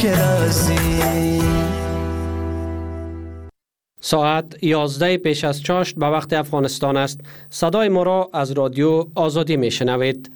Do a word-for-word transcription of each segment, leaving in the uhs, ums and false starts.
که رازی. ساعت یازده پیش از چاشت به وقت افغانستان است. صدای ما را از رادیو آزادی می شنوید.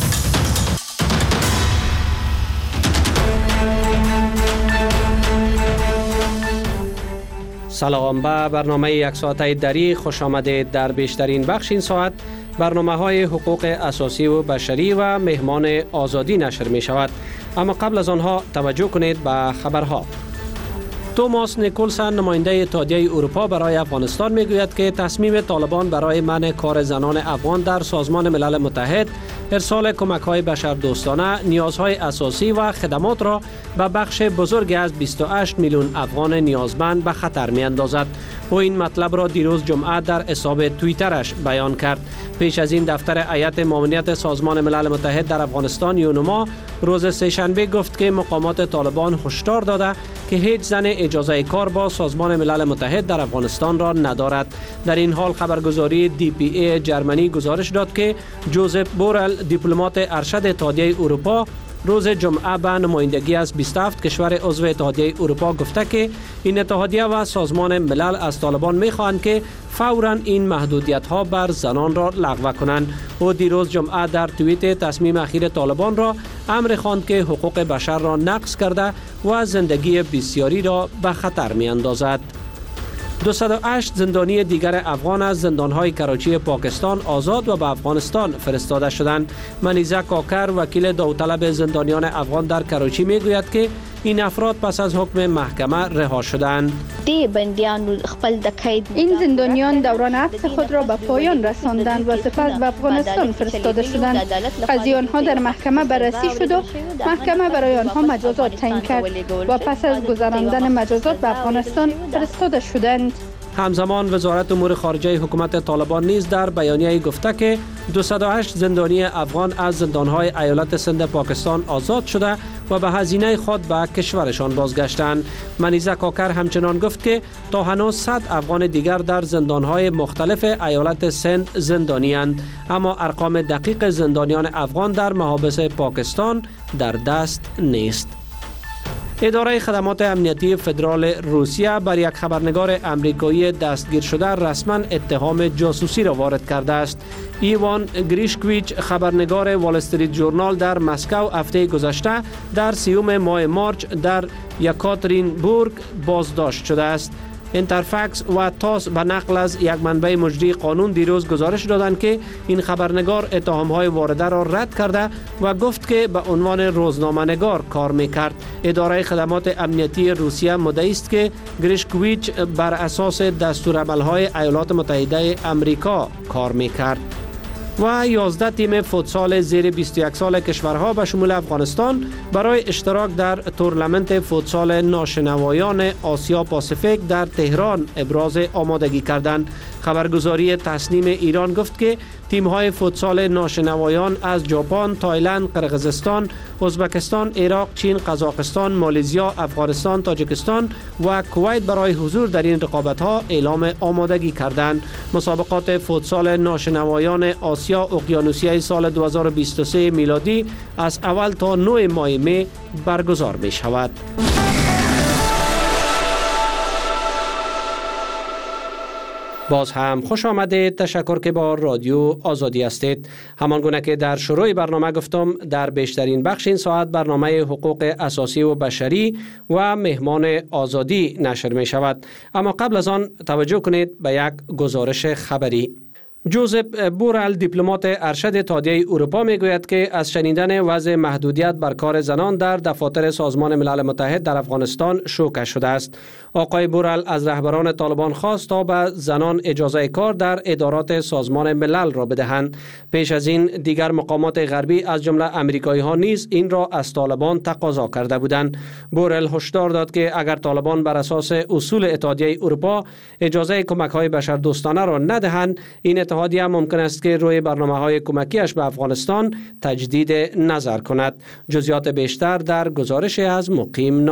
سلام، به برنامه یک ساعته دری خوش آمدید. در بیشترین بخش این ساعت برنامه های حقوق اساسی و بشری و مهمان آزادی نشر می شود. اما قبل از آنها توجه کنید به خبرها. توماس نیکولسن نماینده اتحادیه اروپا برای افغانستان میگوید که تصمیم طالبان برای منع کار زنان افغان در سازمان ملل متحد، ارسال کمک‌های بشردوستانه، نیازهای اساسی و خدمات را به بخش بزرگی از بیست و هشت میلیون افغان نیازمند به خطر می‌اندازد. او این مطلب را دیروز جمعه در حساب توییترش بیان کرد. پیش از این دفتر هیئت ماموریت سازمان ملل متحد در افغانستان یونما روز سه‌شنبه گفت که مقامات طالبان هشدار داده که هیچ زن اجازه کار با سازمان ملل متحد در افغانستان را ندارد. در این حال خبرگزاری دی پی ای جرمنی گزارش داد که جوزف بورل، دیپلمات ارشد اتحادیه اروپا، روز جمعه به نمایندگی از بیست و هفت کشور عضو اتحادیه اروپا گفته که این اتحادیه و سازمان ملل از طالبان می‌خواهند که فوراً این محدودیت‌ها بر زنان را لغو کنند. او دیروز جمعه در توییت تصمیم اخیر طالبان را امر خواند که حقوق بشر را نقض کرده و زندگی بسیاری را به خطر می‌اندازد. دویست و هشت زندانی دیگر افغان از زندانهای کراچی پاکستان آزاد و به افغانستان فرستاده شدند. منیزه کاکر، وکیل داوطلب زندانیان افغان در کراچی میگوید که این افراد پس از حکم محکمه رها شدند. این زندانیان دوران حبس خود را به پایان رساندند و سپس به افغانستان فرستاده شدند. قضیه آنها در محکمه بررسی شد و محکمه برای آنها مجازات تعیین کرد و پس از گذراندن مجازات به افغانستان فرستاده شدند. همزمان وزارت امور خارجه حکومت طالبان نیز در بیانیه گفته که دویست و هشت زندانی افغان از زندانهای ایالت سند پاکستان آزاد شده و به هزینه خود به کشورشان بازگشتند. منیزه کاکر همچنان گفت که تا هنوز صد افغان دیگر در زندانهای مختلف ایالت سند زندانی اند، اما ارقام دقیق زندانیان افغان در محابس پاکستان در دست نیست. اداره خدمات امنیتی فدرال روسیه بر یک خبرنگار امریکایی دستگیر شده رسما اتهام جاسوسی را وارد کرده است. ایوان گریشکویچ، خبرنگار وال استریت ژورنال در مسکو هفته گذشته در سیوم ماه مارچ در یکاترینبورگ بازداشت شده است. اینترفکس و تاس به نقل از یک منبع مجری قانون دیروز گزارش دادند که این خبرنگار اتهام‌های وارده را رد کرده و گفت که به عنوان روزنامه‌نگار کار می‌کرد. اداره خدمات امنیتی روسیه مدعی است که گریشکویچ بر اساس دستورالعمل‌های ایالات متحده آمریکا کار می‌کرد. و یازده تیم فوتسال زیر بیست و یک سال کشورها به شمول افغانستان برای اشتراک در تورنمنت فوتسال ناشنوایان آسیا پاسیفیک در تهران ابراز آمادگی کردند. خبرگزاری تسنیم ایران گفت که تیم‌های فوتسال ناشنوایان از ژاپن، تایلند، قرقیزستان، ازبکستان، عراق، چین، قزاقستان، مالزیا، افغانستان، تاجیکستان و کویت برای حضور در این رقابت‌ها اعلام آمادگی کردند. مسابقات فوتسال ناشنوایان آسیا اقیانوسیه سال دو هزار و بیست و سه میلادی از اول تا نه ماه می برگزار می شود. باز هم خوش آمدید. تشکر که با رادیو آزادی هستید. همان گونه که در شروع برنامه گفتم، در بیشترین بخش این ساعت برنامه حقوق اساسی و بشری و مهمان آزادی نشر می شود. اما قبل از آن توجه کنید به یک گزارش خبری. جوزف بورل، دیپلمات ارشد اتحادیه اروپا میگوید که از شنیدن وضع محدودیت بر کار زنان در دفاتر سازمان ملل متحد در افغانستان شوکه شده است. آقای بورل از رهبران طالبان خواست تا به زنان اجازه کار در ادارات سازمان ملل را بدهند. پیش از این دیگر مقامات غربی از جمله امریکایی ها نیز این را از طالبان تقاضا کرده بودند. بورل هشدار داد که اگر طالبان بر اساس اصول اتحادیه اروپا اجازه کمک های بشردوستانه را ندهند، این اتحادیه ممکن است که روی برنامه‌های کمکیش به افغانستان تجدید نظر کند. جزئیات بیشتر در گزارش از مقیم نایب.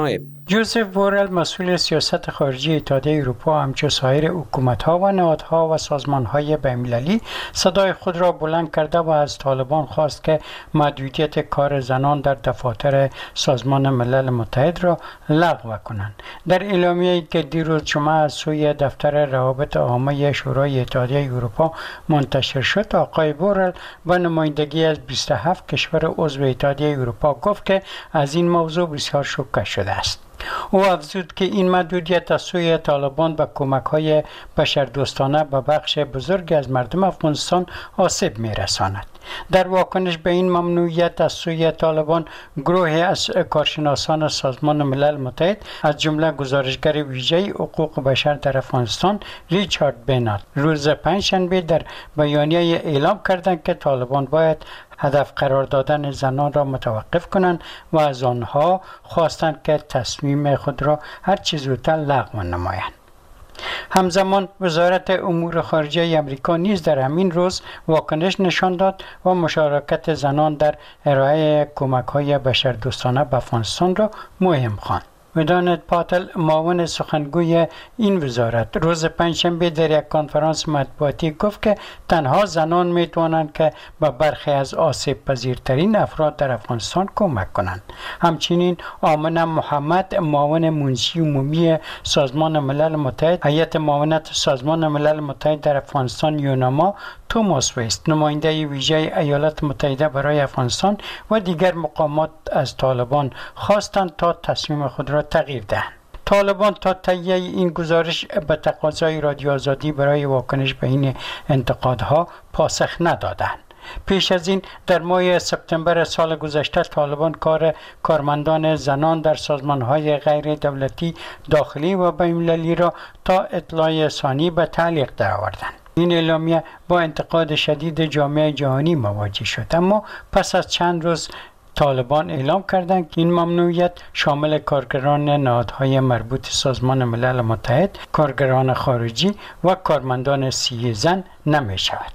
جوزف بورل مسئول سیاست خارجی اتحادیه اروپا همچون سایر حکومت‌ها و نهادها و سازمان‌های بین‌المللی صدای خود را بلند کرده و از طالبان خواست که محدودیت کار زنان در دفاتر سازمان ملل متحد را لغو کنند. در اعلامیه‌ای که دیروز جمعه از سوی دفتر روابط عامه شورای اتحادیه اروپا منتشر شد، آقای بورل با نمایندگی از بیست و هفت کشور عضو اتحادیه اروپا گفت که از این موضوع بسیار شوکه شده است. او افزود که این محدودیت از سوی طالبان به کمک‌های بشردوستانه به بخش بزرگی از مردم افغانستان آسیب می‌رساند. در واکنش به این ممنوعیت از سوی طالبان، گروهی از کارشناسان سازمان ملل متحد از جمله گزارشگر ویژه حقوق بشر در افغانستان ریچارد بینات روز پنجشنبه در بیانیه اعلام کردند که طالبان باید هدف قرار دادن زنان را متوقف کنند و از آنها خواستند که تصمیم خود را هر چه زودتر لغو نمایند. همزمان وزارت امور خارجه آمریکا نیز در همین روز واکنش نشان داد و مشارکت زنان در ارائه کمک‌های بشردوستانه به افغانستان را مهم خواند. ودانت پاتل، معاون سخنگوی این وزارت، روز پنجشنبه در یک کنفرانس مطبوعاتی گفت که تنها زنان می توانند که به برخی از آسیب پذیرترین افراد در افغانستان کمک کنند. همچنین آمنه محمد، معاون منشی عمومی سازمان ملل متحد، هیئت معاونت سازمان ملل متحد در افغانستان یوناما، توماس ویست، نماینده ویژه ایالات متحده برای افغانستان و دیگر مقامات از طالبان خواستند تا تصمیم خود را تغییر دهند. طالبان تا تهیه این گزارش به تقاضای رادیو آزادی برای واکنش به این انتقادها پاسخ ندادند. پیش از این در ماه سپتامبر سال گذشته طالبان کار کارمندان زنان در سازمان‌های غیر دولتی داخلی و بین‌المللی را تا اطلاع ثانی به تعلیق درآوردند. این اعلامیه با انتقاد شدید جامعه جهانی مواجه شد، اما پس از چند روز طالبان اعلام کردند که این ممنوعیت شامل کارگران نهادهای مربوط سازمان ملل متحد، کارگران خارجی و کارمندان سیاسی زن نمی شود.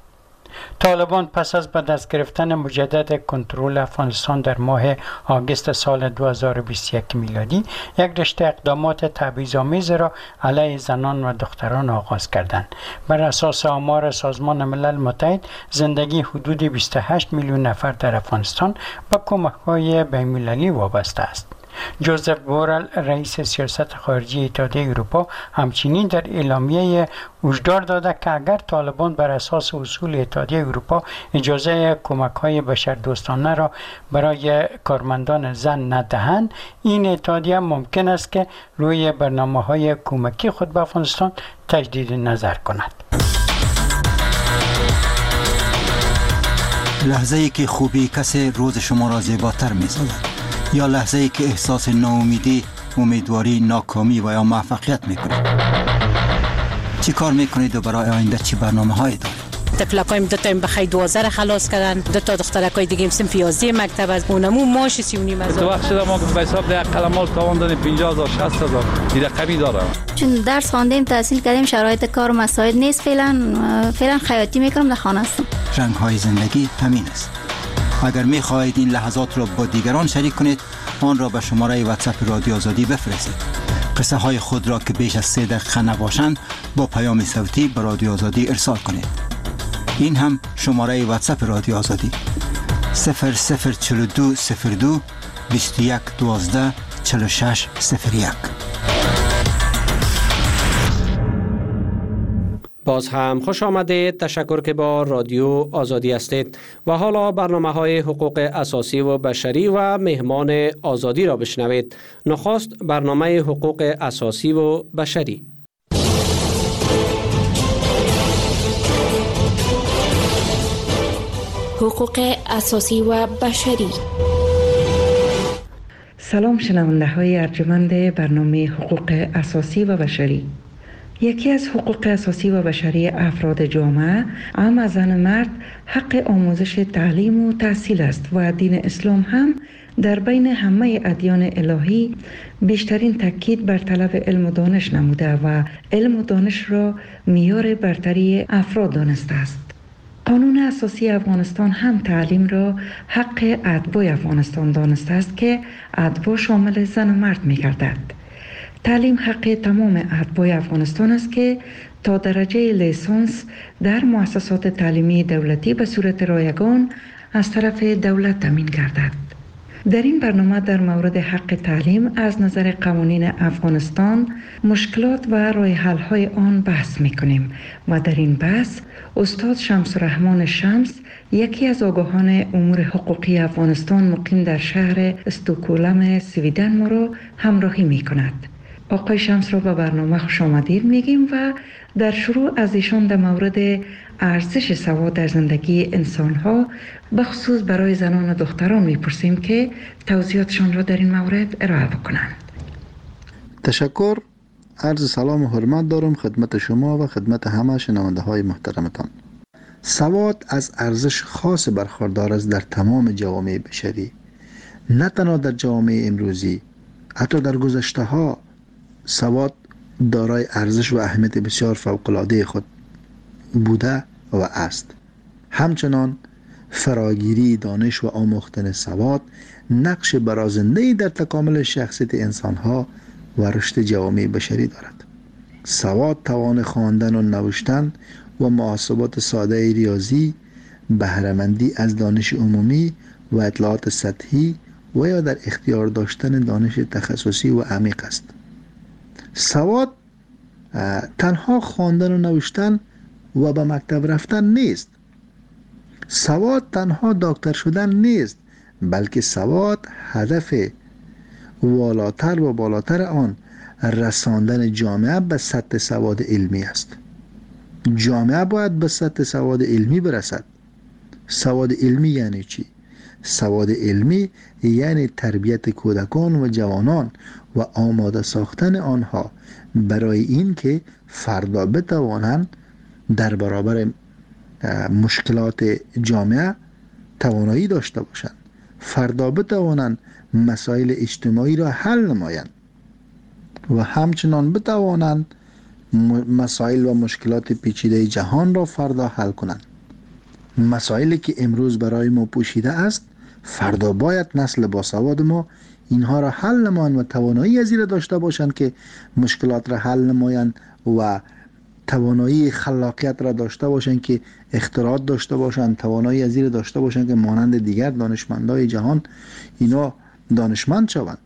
طالبان پس از به دست گرفتن مجدد کنترل افغانستان در ماه آگوست سال دو هزار و بیست و یک میلادی یک رشته اقدامات تبعیض‌آمیز را علیه زنان و دختران آغاز کردند. بر اساس آمار سازمان ملل متحد، زندگی حدود بیست و هشت میلیون نفر در افغانستان به کمک‌های بین‌المللی وابسته است. جوزف بورل، رئیس سیاست خارجی اتحادیه اروپا، همچنین در اعلامیه هشدار داده که اگر طالبان بر اساس اصول اتحادیه اروپا اجازه کمک‌های بشردوستانه را برای کارمندان زن ندهند، این اتحادیه ممکن است که روی برنامه‌های کمکی خود به افغانستان تجدید نظر کند. لحظه‌ای که خوبی کسی روز شما را زیباتر می‌سازد، یا لحظه‌ای که احساس ناامیدی، امیدواری، ناکامی و یا موفقیت می‌کنید. چی کار می‌کنید و برای آینده چی برنامه‌هایی دارید؟ تفلکایم دو تا بخیر دوازده خلاص کردن، دو تا دخترکای دیگه سنف یازده مکتب از اونمو ماش سی و نیم هزار. تو وقت شده ما به حساب ده قلمال تاوان دادیم پنجاه هزار شصت هزار این رقمی داره. چون درس خواندیم، تحصیل کردیم، شرایط کار و مساعد نیست، فعلا فعلا خیاطی می‌کنم، در خانه هستم. رنگ‌های زندگی همین است. اگر می خواهید این لحظات را با دیگران شریک کنید، آن را به شماره واتساپ رادیو آزادی بفرستید. قصه های خود را که بیش از سه دقیقه نباشند با پیام صوتی به رادیو آزادی ارسال کنید. این هم شماره واتساپ رادیو آزادی صفر صفر چهل و دو صفر دو بیست و یک دوازده چهل و شش صفر یک. باز هم خوش آمدید. تشکر که با رادیو آزادی هستید و حالا برنامه های حقوق اساسی و بشری و مهمان آزادی را بشنوید. نخست برنامه حقوق اساسی و بشری. حقوق اساسی و بشری. سلام شنونده های ارجمند برنامه حقوق اساسی و بشری. یکی از حقوق اساسی و بشری افراد جامعه، هم از زن مرد، حق آموزش تعلیم و تحصیل است و دین اسلام هم در بین همه ادیان الهی بیشترین تاکید بر طلب علم و دانش نموده و علم و دانش را معیار برتری افراد دانسته است. قانون اساسی افغانستان هم تعلیم را حق اتباع افغانستان دانسته است که اتباع شامل زن و مرد می گردد. تعلیم حق تمام اتباع افغانستان است که تا درجه لیسانس در مؤسسات تعلیمی دولتی به صورت رایگان از طرف دولت تامین گردد. در این برنامه در مورد حق تعلیم از نظر قوانین افغانستان، مشکلات و راه حل های آن بحث می‌کنیم و در این بحث استاد شمس الرحمن شمس، یکی از آگاهان امور حقوقی افغانستان مقیم در شهر استکهلم سویدن، ما را همراهی می‌کند. آقای شمس را به برنامه خوش آمدید میگیم و در شروع از ایشان در مورد ارزش سواد در زندگی انسان‌ها به خصوص برای زنان و دختران میپرسیم که توضیحاتشان را در این مورد ارائه بکنند. تشکر. عرض سلام و حرمت دارم خدمت شما و خدمت همه شنونده های محترمتان. سواد از ارزش خاص برخوردار است در تمام جوامع بشری، نه تنها در جوامع امروزی، حتی در گذشته ها سواد دارای ارزش و اهمیت بسیار فوق‌العاده خود بوده و است. همچنان فراگیری دانش و آموختن سواد نقش برازنده‌ای در تکامل شخصیت انسان‌ها و رشد جوامع بشری دارد. سواد توان خواندن و نوشتن و محاسبات ساده ریاضی، بهره‌مندی از دانش عمومی و اطلاعات سطحی و یا در اختیار داشتن دانش تخصصی و عمیق است. سواد تنها خواندن و نوشتن و به مکتب رفتن نیست. سواد تنها دکتر شدن نیست، بلکه سواد هدف والاتر و بالاتر آن رساندن جامعه به سطح سواد علمی است. جامعه باید به سطح سواد علمی برسد. سواد علمی یعنی چی؟ سواد علمی یعنی تربیت کودکان و جوانان و آماده ساختن آنها برای این که فردا بتوانند در برابر مشکلات جامعه توانایی داشته باشند، فردا بتوانند مسائل اجتماعی را حل نمایند و همچنان بتوانند مسائل و مشکلات پیچیده جهان را فردا حل کنند. مسائلی که امروز برای ما پوشیده است، فردا باید نسل باسواد ما اینها را حل نمایند و توانایی از این داشته باشند که مشکلات را حل نمایند و توانایی خلاقیت را داشته باشند که اختراعات داشته باشند، توانایی از این داشته باشند که مانند دیگر دانشمندای جهان اینا دانشمند شوند.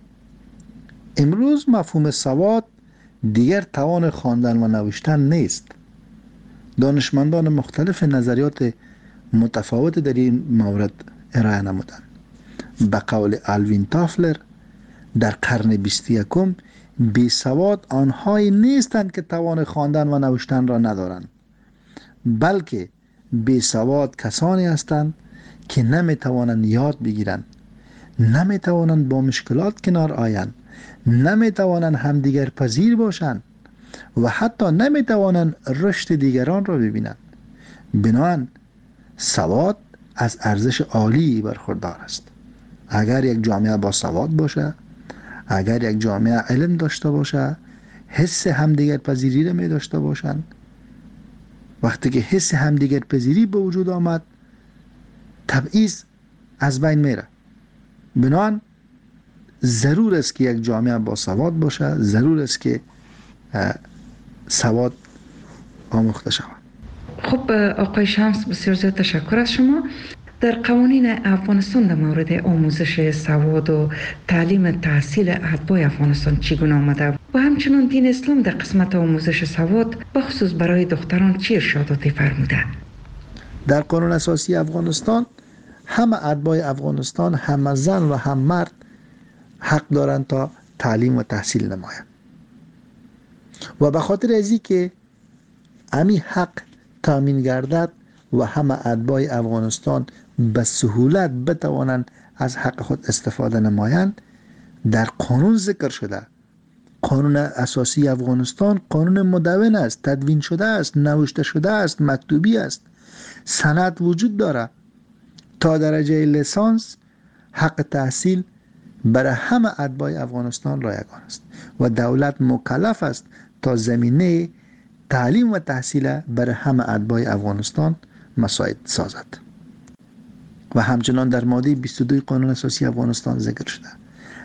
امروز مفهوم سواد دیگر توان خواندن و نوشتن نیست. دانشمندان مختلف نظریات متفاوت در این مورد ارائه نمودند. به قول آلوین تافلر، در قرن بیست و یکم بی سواد آنهایی نیستند که توان خواندن و نوشتن را ندارند، بلکه بی سواد کسانی هستند که نمی توانند یاد بگیرند، نمی توانند با مشکلات کنار آیند، نمی توانند همدیگر پذیر باشند و حتی نمی توانند رشد دیگران را ببینند. بنابراین سواد از ارزش عالی برخوردار است. اگر یک جامعه با سواد باشه، اگر یک جامعه علم داشته باشه، حس همدیگر پذیری را می داشته باشند، وقتی که حس همدیگر پذیری به وجود آمد، تبعیض از بین میره. بنابراین ضرور است که یک جامعه با سواد باشه، ضرور است که سواد آموخته شود. خب آقای شمس، بسیار زیاد تشکر از شما. در قوانین افغانستان در مورد آموزش سواد و تعلیم تحصیل اتباع افغانستان چگونه آمده و همچنان دین اسلام در قسمت آموزش سواد بخصوص برای دختران چه ارشاداتی فرموده؟ در قانون اساسی افغانستان همه اتباع افغانستان، هم زن و هم مرد حق دارند تا تعلیم و تحصیل نمایند و به خاطر ازی که امی حق تامین گردد و همه اتباع افغانستان به سهولت بتوانند از حق خود استفاده نمایند، در قانون ذکر شده. قانون اساسی افغانستان قانون مدون است، تدوین شده است، نوشته شده است، مکتوبی است، سند وجود داره. تا درجه لیسانس حق تحصیل برای همه اتباع افغانستان رایگان است و دولت مکلف است تا زمینه تعلیم و تحصیل برای همه اتباع افغانستان مساعد سازد. و همچنان در ماده بیست و دو قانون اساسی افغانستان ذکر شده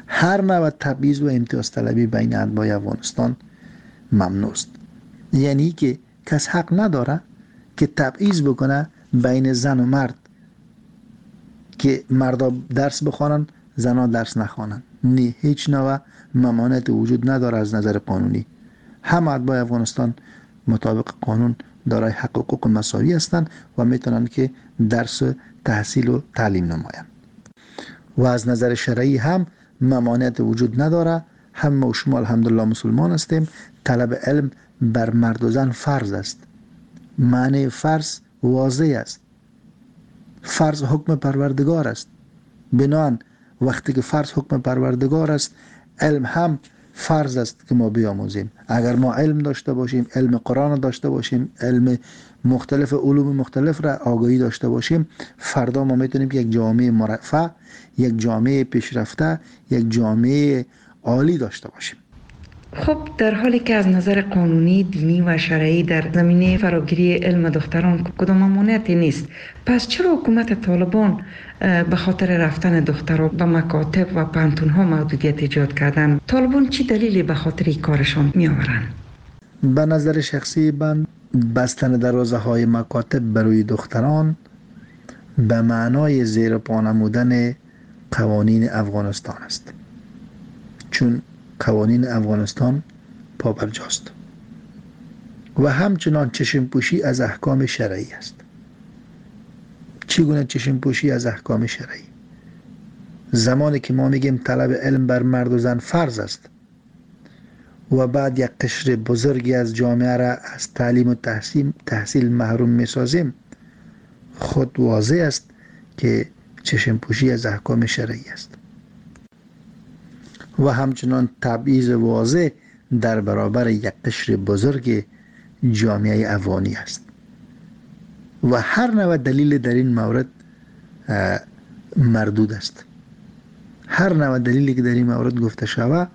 هر نوع تبعیض و امتیاز طلبی بین اتباع افغانستان ممنوع است. یعنی که کس حق نداره که تبعیض بکنه بین زن و مرد، که مردا درس بخوانن زنها درس نخوانن. نه، هیچ نوع ممانعت وجود نداره از نظر قانونی. همه اتباع افغانستان مطابق قانون دارای حق و حقوق مساوی هستند و میتونن که درس تحصیل و تعلیم نمایند. و از نظر شرعی هم ممانعت وجود نداره. هم و شما الحمدلله مسلمان هستیم. طلب علم بر مرد و زن فرض است. معنی فرض واضح است. فرض حکم پروردگار است. بنابراین وقتی که فرض حکم پروردگار است، علم هم فرض است که ما بیاموزیم. اگر ما علم داشته باشیم، علم قرآن داشته باشیم، علم مختلف علوم مختلف را آگاهی داشته باشیم، فردا ما میتونیم یک جامعه مرفه، یک جامعه پیشرفته، یک جامعه عالی داشته باشیم. خب در حالی که از نظر قانونی، دینی و شرعی در زمینه فراگیری علم دختران کدام ممانعتی نیست، پس چرا حکومت طالبان به خاطر رفتن دختران به مکاتب و پانتون‌ها محدودیت ایجاد کردن؟ طالبان چی دلیلی به خاطر این کارشان می آورن؟ به نظر شخصی من بستن دروازه های مکاتب برای دختران به معنای زیر پا نمودن قوانین افغانستان است، چون قوانین افغانستان پابرجاست و همچنان چشم پوشی از احکام شرعی است. چگونه چشم پوشی از احکام شرعی؟ زمانی که ما میگیم طلب علم بر مرد و زن فرض است و بعد یک قشر بزرگی از جامعه را از تعلیم و تحصیل, تحصیل محروم میسازیم، خود واضح است که چشم پوشی از احکام شرعی است. و همچنان تبعیض واضح در برابر یک قشر بزرگ جامعه افغانی است. و هر نوع دلیل در این مورد مردود است. هر نوع دلیلی که در این مورد گفته شود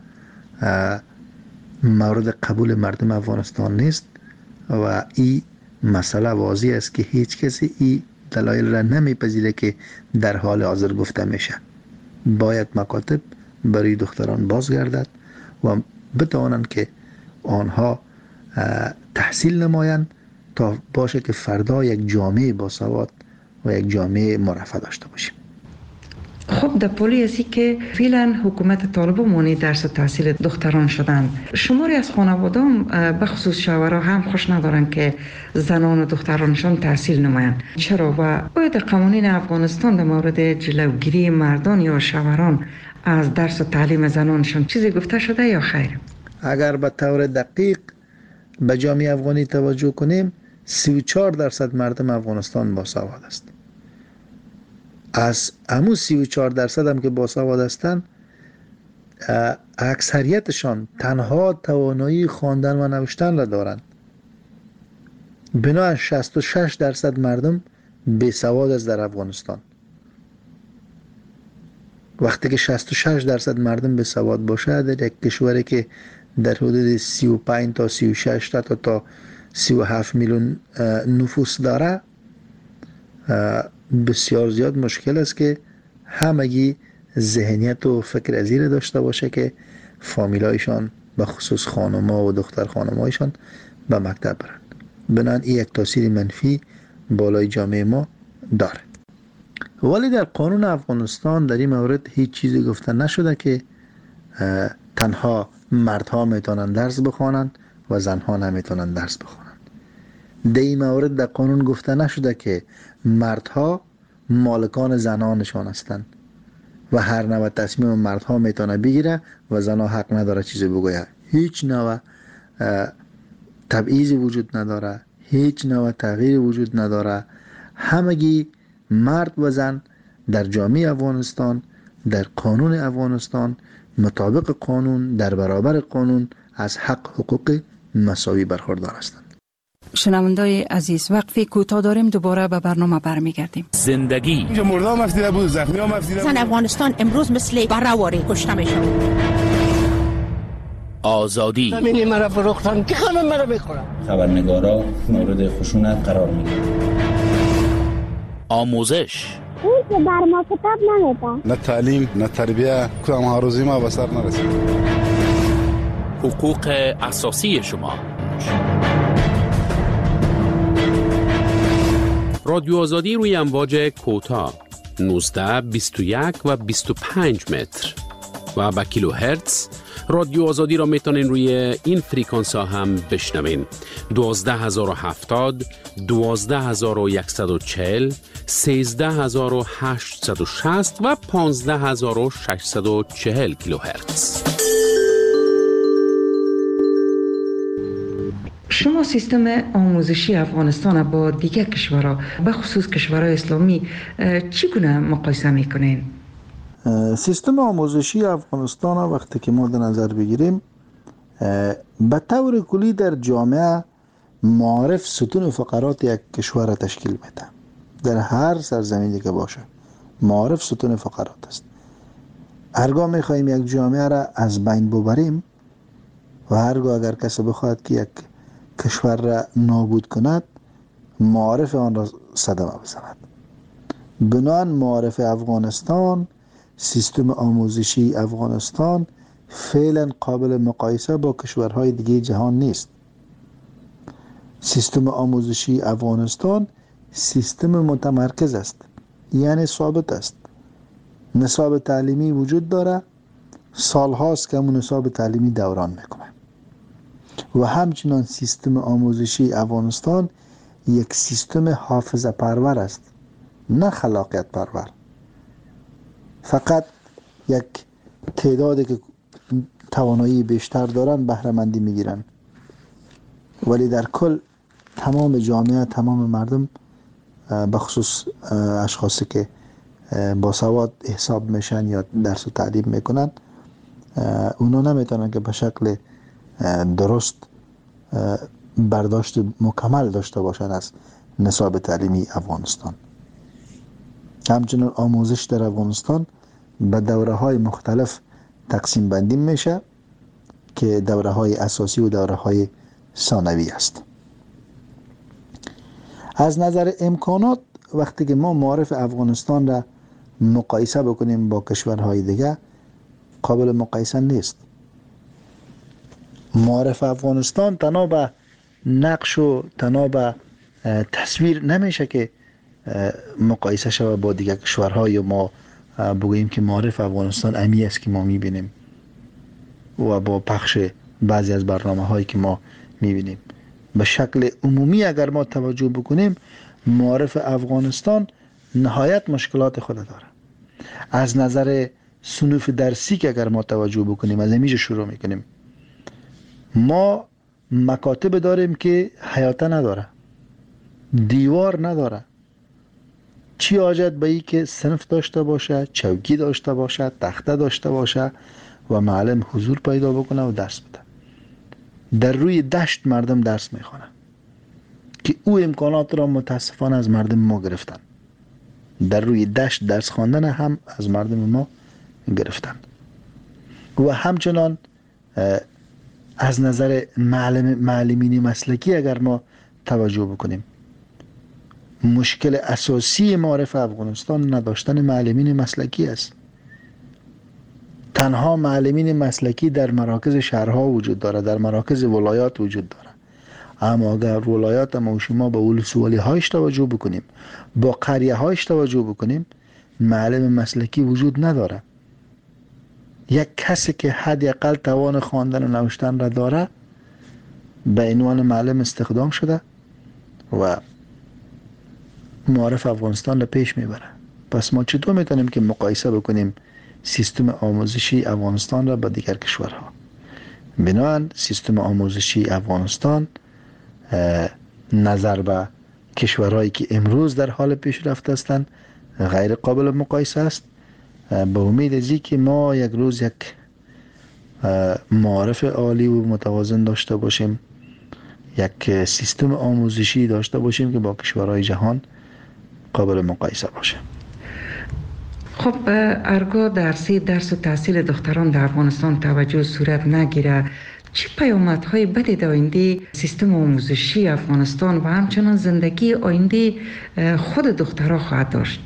مورد قبول مردم افغانستان نیست و این مسئله واضح است که هیچ کسی این دلایل را نمیپذیره که در حال حاضر گفته میشه. باید مکاتب برای دختران بازگردد و بتوانند که آنها تحصیل نمایند تا باشه که فردا یک جامعه باسواد و یک جامعه مرفه داشته باشیم. خب در پولی ازی که فعلا حکومت طالبان مانع درس و تحصیل دختران شدن، شماری از خانوادان به خصوص شوهرها هم خوش ندارن که زنان و دخترانشان تحصیل نمایند. چرا؟ و باید قوانین افغانستان در مورد جلوگیری مردان یا شوهران از درس و تعلیم زنانشان چیزی گفته شده یا خیر؟ اگر به طور دقیق به جامعه افغانی توجه کنیم، سی و چهار درصد مردم افغانستان باسواد است. از همون سی و چهار درصد هم که باسواد هستند، اکثریتشان تنها توانایی خواندن و نوشتن را دارند. بنابراین شصت و شش درصد مردم بیسواد است در افغانستان. وقتی که شصت و شش درصد مردم بیسواد باشه در یک کشوری که در حدود سی و پنج تا سی و شش تا تا سی و هفت میلیون نفوس داره، بسیار زیاد مشکل است که همگی ذهنیت و فکر ازیر داشته باشه که فامیلایشان به خصوص خانم‌ها و دختر خانم‌هایشان به مکتب برند. بنابراین این یک تاثیر منفی بالای جامعه ما داره. ولی در قانون افغانستان در این مورد هیچ چیزی گفته نشده که تنها مردها میتونن درس بخوانند و زنها نمیتونن درس بخوانند. در این مورد در قانون گفته نشده که مردها مالکان زنانشان هستند و هر نوع تصمیم مردها میتونه بگیره و زنها حق نداره چیزی بگوید. هیچ نوع تبعیضی وجود نداره، هیچ نوع تغییری وجود نداره. همگی مرد و زن در جامعه افغانستان، در قانون افغانستان، مطابق قانون، در برابر قانون از حق حقوق مساوی برخوردار هستند. شنوندای عزیز، وقفی کوتاه داریم، دوباره به برنامه برمیگردیم. زندگی اینجا مردم افسیده بود، زخمی هم افسیده بود. زن افغانستان امروز مثل برهواری کشته میشن. آزادی همینی مرا فروختن که خانم مرا بخورم. خبرنگارا مورد خشونت قرار میگیرند. آموزش. این که بر ما کتاب نمیده. نه تعلیم نه تربیه، کدام هر روزی ما به سر نرسید. حقوق اساسی شما. رادیو آزادی روی امواج کوتاه نوزده، بیست و یک و بیست و پنج متر و با کیلو هرتز. رادیو آزادی را میتونین روی این فریکانس ها هم بشنوین: دوازده هزار و هفتاد، دوازده هزار و صد و چهل، سیزده هزار و هشتصد و شصت و پانزده هزار و ششصد و چهل کیلو هرتز. شما سیستم آموزشی افغانستان با دیگر کشورها به خصوص کشورهای اسلامی چگونه مقایسه میکنین؟ سیستم آموزشی افغانستان وقتی که ما در نظر بگیریم، به طور کلی در جامعه معارف ستون فقرات یک کشور را تشکیل میده. در هر سرزمینی که باشه معارف ستون فقرات است. هرگاه میخواهیم یک جامعه را از بین ببریم و هرگاه اگر کسی بخواهد که یک کشور را نابود کند، معارف آن را صدمه بزند. بنابراین معارف افغانستان، سیستم آموزشی افغانستان فعلا قابل مقایسه با کشورهای دیگه جهان نیست. سیستم آموزشی افغانستان سیستم متمرکز است، یعنی ثابت است. نصاب تعلیمی وجود داره، سالهاست که همون نصاب تعلیمی دوران میکنه. و همچنان سیستم آموزشی افغانستان یک سیستم حافظه پرور است، نه خلاقیت پرور. فقط یک تعدادی که توانایی بیشتر دارن بهره مندی میگیرن، ولی در کل تمام جامعه، تمام مردم، بخصوص اشخاصی که با سواد حساب میشن یا درس و تعلیم میکنن، اونا نمیتونن که به شکل درست برداشت مکمل داشته باشن از نصاب تعلیمی افغانستان. همچنین آموزش در افغانستان به دوره های مختلف تقسیم بندی میشه که دوره های اساسی و دوره های ثانوی است. از نظر امکانات وقتی که ما معارف افغانستان را مقایسه بکنیم با کشورهای دیگه، قابل مقایسه نیست. معارف افغانستان تنها به نقش و تنها به تصویر نمیشه که مقایسه شود با دیگر کشورها، یا ما بگوییم که معارف افغانستان امی است که ما میبینیم و با پخش بعضی از برنامه هایی که ما میبینیم. به شکل عمومی اگر ما توجه بکنیم، معارف افغانستان نهایت مشکلات خود داره. از نظر صنوف درسی که اگر ما توجه بکنیم، از اینجا شروع میکنیم. ما مکاتب داریم که حیاته نداره، دیوار نداره. چی حاجت به این که صنف داشته باشه، چوکی داشته باشه، تخته داشته باشه و معلم حضور پیدا بکنه و درس بده. در روی دشت مردم درس میخوانن که او امکانات را متاسفانه از مردم ما گرفتن. در روی دشت درس خواندن هم از مردم ما گرفتن. و همچنان از نظر معلم معلمین مسلکی اگر ما توجه بکنیم، مشکل اساسی معارف افغانستان نداشتن معلمین مسلکی است. تنها معلمین مسلکی در مراکز شهرها وجود داره، در مراکز ولایات وجود داره. اما اگر ولایات ما و شما به ولسوالی هایش توجه بکنیم، با قریه هایش توجه بکنیم، معلم مسلکی وجود نداره. یک کسی که حداقل توان خواندن و نوشتن را داره به عنوان معلم استخدام شده و معارف افغانستان را پیش میبره. پس ما چطور میتونیم که مقایسه بکنیم سیستم آموزشی افغانستان را با دیگر کشورها؟ بنابراین سیستم آموزشی افغانستان نظر به کشورهایی که امروز در حال پیشرفت هستند غیر قابل مقایسه است. به امید ازی که ما یک روز یک معارف عالی و متوازن داشته باشیم، یک سیستم آموزشی داشته باشیم که با کشورهای جهان قابل مقایسه باشه. خب ارگاه درسی درس و تحصیل دختران در افغانستان توجه صورت نگیره، چه پیامدهای بدی در آینده سیستم آموزشی افغانستان و همچنان زندگی آینده خود دخترها خواهد داشت؟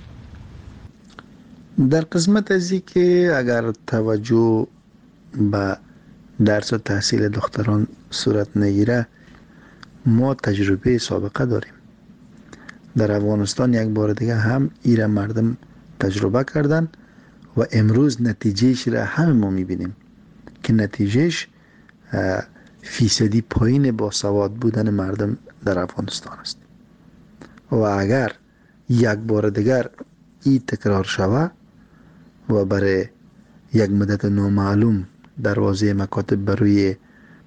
در قسمت از این که اگر توجه به درس و تحصیل دختران صورت نگیره، ما تجربه سابقه داریم. در افغانستان یک بار دیگه هم ایره مردم تجربه کردن و امروز نتیجهش را همه ما میبینیم که نتیجهش فیصدی پایین با سواد بودن مردم در افغانستان است. و اگر یک بار دیگر این تکرار شود و برای یک مدت نامعلوم دروازه مکاتب بروی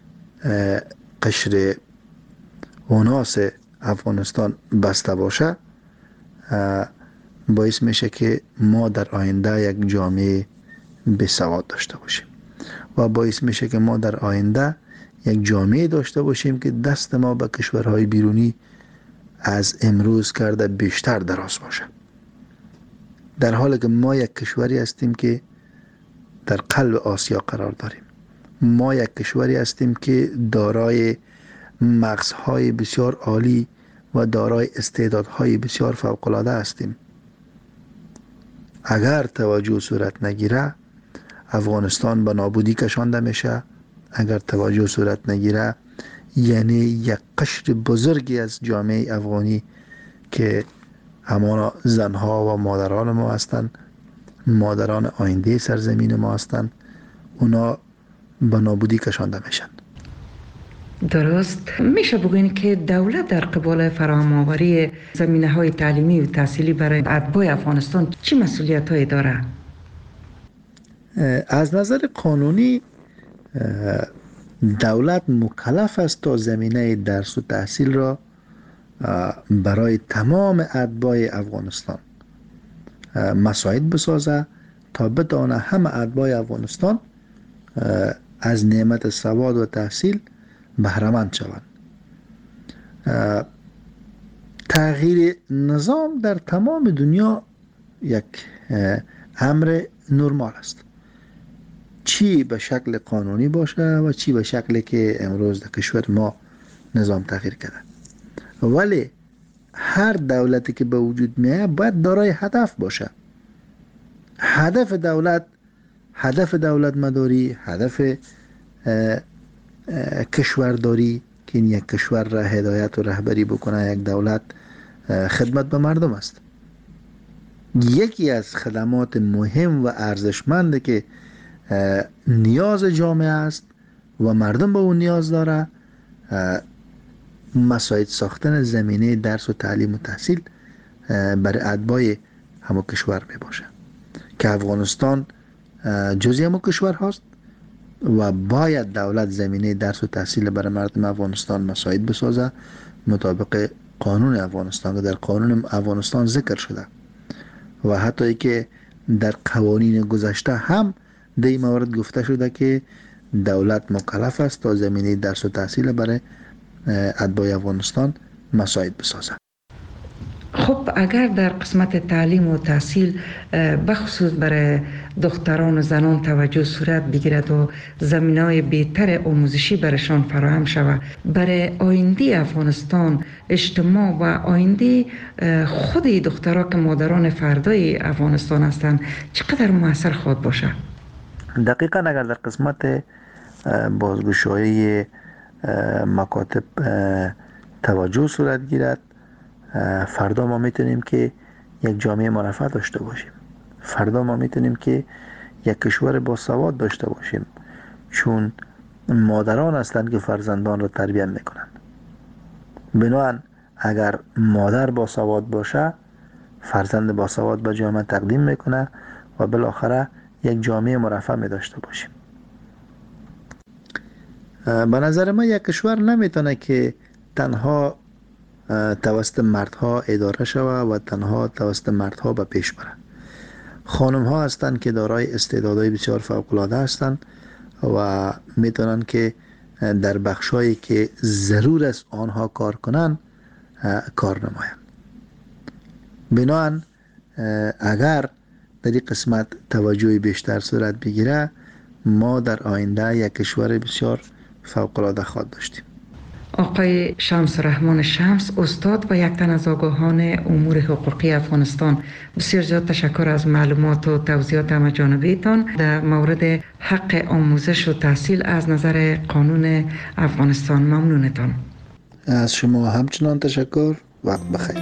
قشر وناس افغانستان بسته باشه، باعث میشه که ما در آینده یک جامعه بسواد داشته باشیم و باعث میشه که ما در آینده یک جامعه داشته باشیم که دست ما به کشورهای بیرونی از امروز کرده بیشتر دراز باشه، در حالی که ما یک کشوری هستیم که در قلب آسیا قرار داریم. ما یک کشوری هستیم که دارای مغزهای بسیار عالی و دارای استعدادهای بسیار فوق‌العاده هستیم. اگر توجه صورت نگیره، افغانستان به نابودی کشانده میشه. اگر توجه صورت نگیره، یعنی یک قشر بزرگی از جامعه افغانی که همانا زنها و مادران ما هستند، مادران آینده سرزمین ما هستند، اونا به نابودی کشانده میشن. درست. میشه بگوین که دولت در قبال فراهم آوری زمینه های تعلیمی و تحصیلی برای اتباع افغانستان چه مسئولیت هایی داره؟ از نظر قانونی دولت مکلف است تا زمینه درس و تحصیل را برای تمام اتباع افغانستان مساعد بسازه تا بتوانه همه اتباع افغانستان از نعمت سواد و تحصیل بهره‌مند شوند. تغییر نظام در تمام دنیا یک امر نرمال است، چی به شکل قانونی باشه و چی به شکلی که امروز در کشور ما نظام تغییر کرده. ولی هر دولتی که به وجود میاد باید دارای هدف باشه. هدف دولت هدف دولت مداری، هدف کشورداری که این یک کشور را هدایت و رهبری بکنه، یک دولت خدمت به مردم است. یکی از خدمات مهم و ارزشمند که نیاز جامعه است و مردم به اون نیاز داره، مساعد ساختن زمینه درس و تعلیم و تحصیل برای اتباع همو کشور می باشه که افغانستان جزئی همو کشور هست و باید دولت زمینه درس و تحصیل برای مردم افغانستان مساعد بسازه مطابق قانون افغانستان که در قانون افغانستان ذکر شده و حتی ای که در قوانین گذشته هم در این مورد گفته شده که دولت مکلف است تا زمینه درس و تحصیل برای اتباع افغانستان مساعد بسازه. خب اگر در قسمت تعلیم و تحصیل بخصوص برای دختران و زنان توجه صورت بگیرد و زمینه‌های بهتر آموزشی برایشان فراهم شود، برای آینده افغانستان، اجتماع و آینده خود دخترها که مادران فردای افغانستان هستند چقدر مؤثر خواهد باشه؟ دقیقاً اگر در قسمت بازگشایی مکاتب توجه صورت گیرد، فردا ما میتونیم که یک جامعه مرفه داشته باشیم. فردا ما میتونیم که یک کشور با سواد داشته باشیم، چون مادران هستند که فرزندان را تربیت میکنند. بنابراین اگر مادر با سواد باشه، فرزند با سواد به جامعه تقدیم میکنه و بالاخره یک جامعه مرفه می داشته باشیم. به نظر من یک کشور نمیتونه که تنها توسط مردها اداره شود و تنها توسط مردها به پیش بره. خانم ها هستند که دارای استعدادهای بسیار فوق العاده هستند و میتونن که در بخشایی که ضرور است آنها کار کنند کار نمایند. بنابراین اگر در این قسمت توجه بیشتر صورت بگیره، ما در آینده یک کشور بسیار فوق العاده خواهد داشتیم. آقای شمس رحمان شمس، استاد و یک تن از آگاهان امور حقوقی افغانستان، بسیار زیاد تشکر از معلومات و توضیحات همه‌جانبه‌تان در مورد حق آموزش و تحصیل از نظر قانون افغانستان. ممنونتان. از شما همچنان تشکر. وقت بخیر.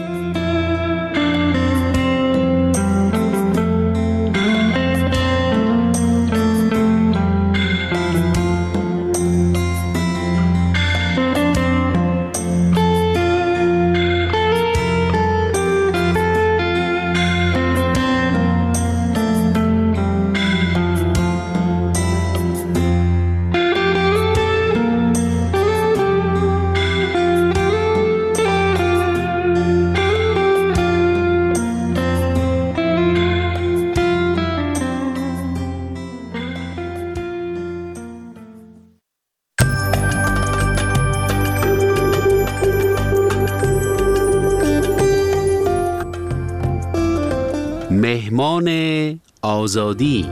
مهمان آزادی.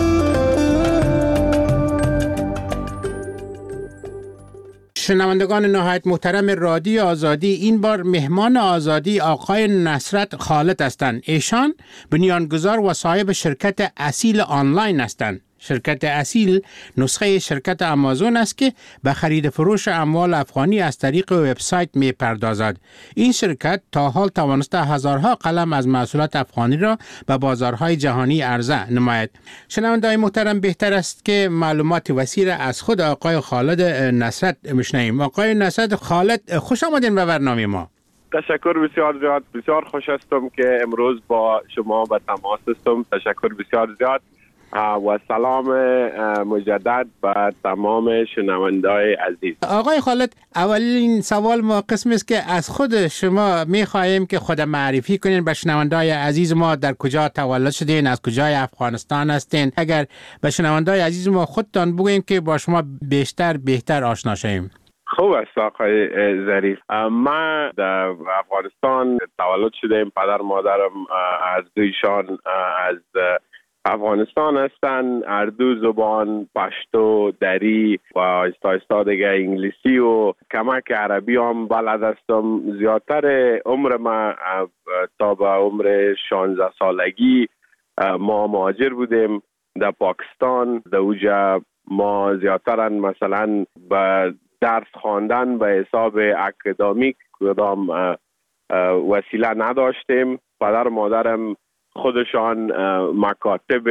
شنوندگان نهایت محترم رادیو آزادی، این بار مهمان آزادی آقای نصرت خالد هستند. ایشان بنیانگذار و صاحب شرکت اصیل آنلاین هستند. شرکت اصیل نسخه شرکت آمازون است که به خرید فروش اموال افغانی از طریق وبسایت می پردازد. این شرکت تا حال توانسته هزارها قلم از محصولات افغانی را به بازارهای جهانی عرضه نماید. شنوندگان محترم، بهتر است که معلومات وسیع از خود آقای خالد نصرت بشنویم. آقای نصرت خالد، خوش آمدین به برنامه ما. تشکر بسیار زیاد. بسیار خوش هستم که امروز با شما به تماس هستم. تشکر بسیار زیاد و سلام مجدد به تمام شنونده‌های عزیز. آقای خالد، اولین سوال ما قسم است که از خود شما می‌خواهیم که خود معرفی کنین به شنونده‌های عزیز ما. در کجا تولد شدین، از کجای افغانستان هستین؟ اگر به شنونده‌های عزیز ما خودتان بگوین که با شما بیشتر بهتر آشنا شویم. خوب است آقای ظریف. من در افغانستان تولد شدم. پدر مادرم از دویشان از افغانستان هستن. هر دو زبان، پشتو، دری و آهسته آهسته دیگه انگلیسی و کمک عربی هم بلد هستم. زیادتر عمر ما تا به عمر شانزده سالگی ما مهاجر بودیم در پاکستان. در اوجا ما زیادتر مثلا به درس خواندن به حساب اکادمیک کدام وسیله نداشتیم. پدر مادرم خودشان مکاتب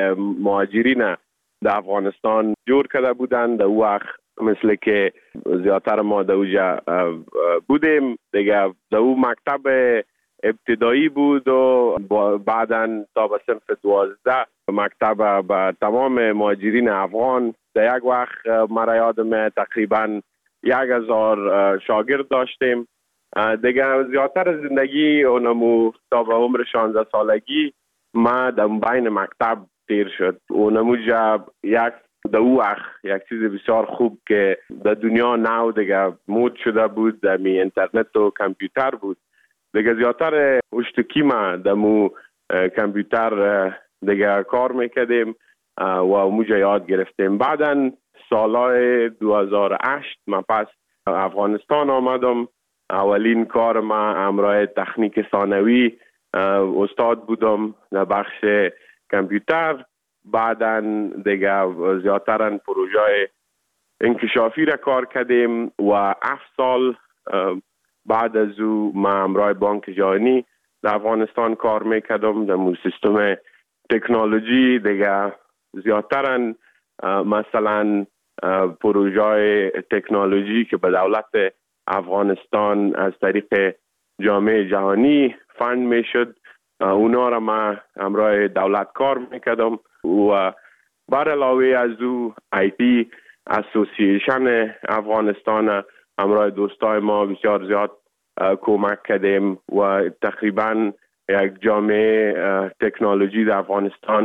مهاجرین در افغانستان جور کرده بودند. در وقت مثل که زیادتر ما در اوجا بودیم دیگه. در او مکتب ابتدایی بود و بعداً تا به صنف دوازده مکتب به تمام مهاجرین افغان. در یک وقت مرا یادم تقریباً یک هزار شاگرد داشتیم دیگه. زیادتر زندگی اونمو تا به عمر شانزده سالگی ما در بین مکتب تیر شد. اونمو جا یک در او وقت یک چیز بسیار خوب که در دنیا نو دیگه مود شده بود، در می اینترنت و کامپیوتر بود دیگه. زیادتر اشتکی ما در مو کامپیوتر دیگه کار میکردیم و موجا یاد گرفتیم. بعداً سالهای دو هزار و هشت من پس افغانستان آمدم. اولین کار ما همراه تکنیک ثانوی استاد بودم در بخش کامپیوتر. بعداً دیگه زیادتر پروژه انکشافی را کار کردیم و هفت سال بعد از او ما همراه بانک جهانی در افغانستان کار میکردم در سیستم تکنولوژی دیگه. زیادتر مثلا پروژه تکنولوژی که به دولت افغانستان از طریق جامعه جهانی فند میشد، اونا را ما همراه دولت کار میکردم و بر علاوه از او آی تی اسوسییشن افغانستان همراه دوستای ما بسیار زیاد کمک کردیم و تقریبا یک جامعه تکنولوژی در افغانستان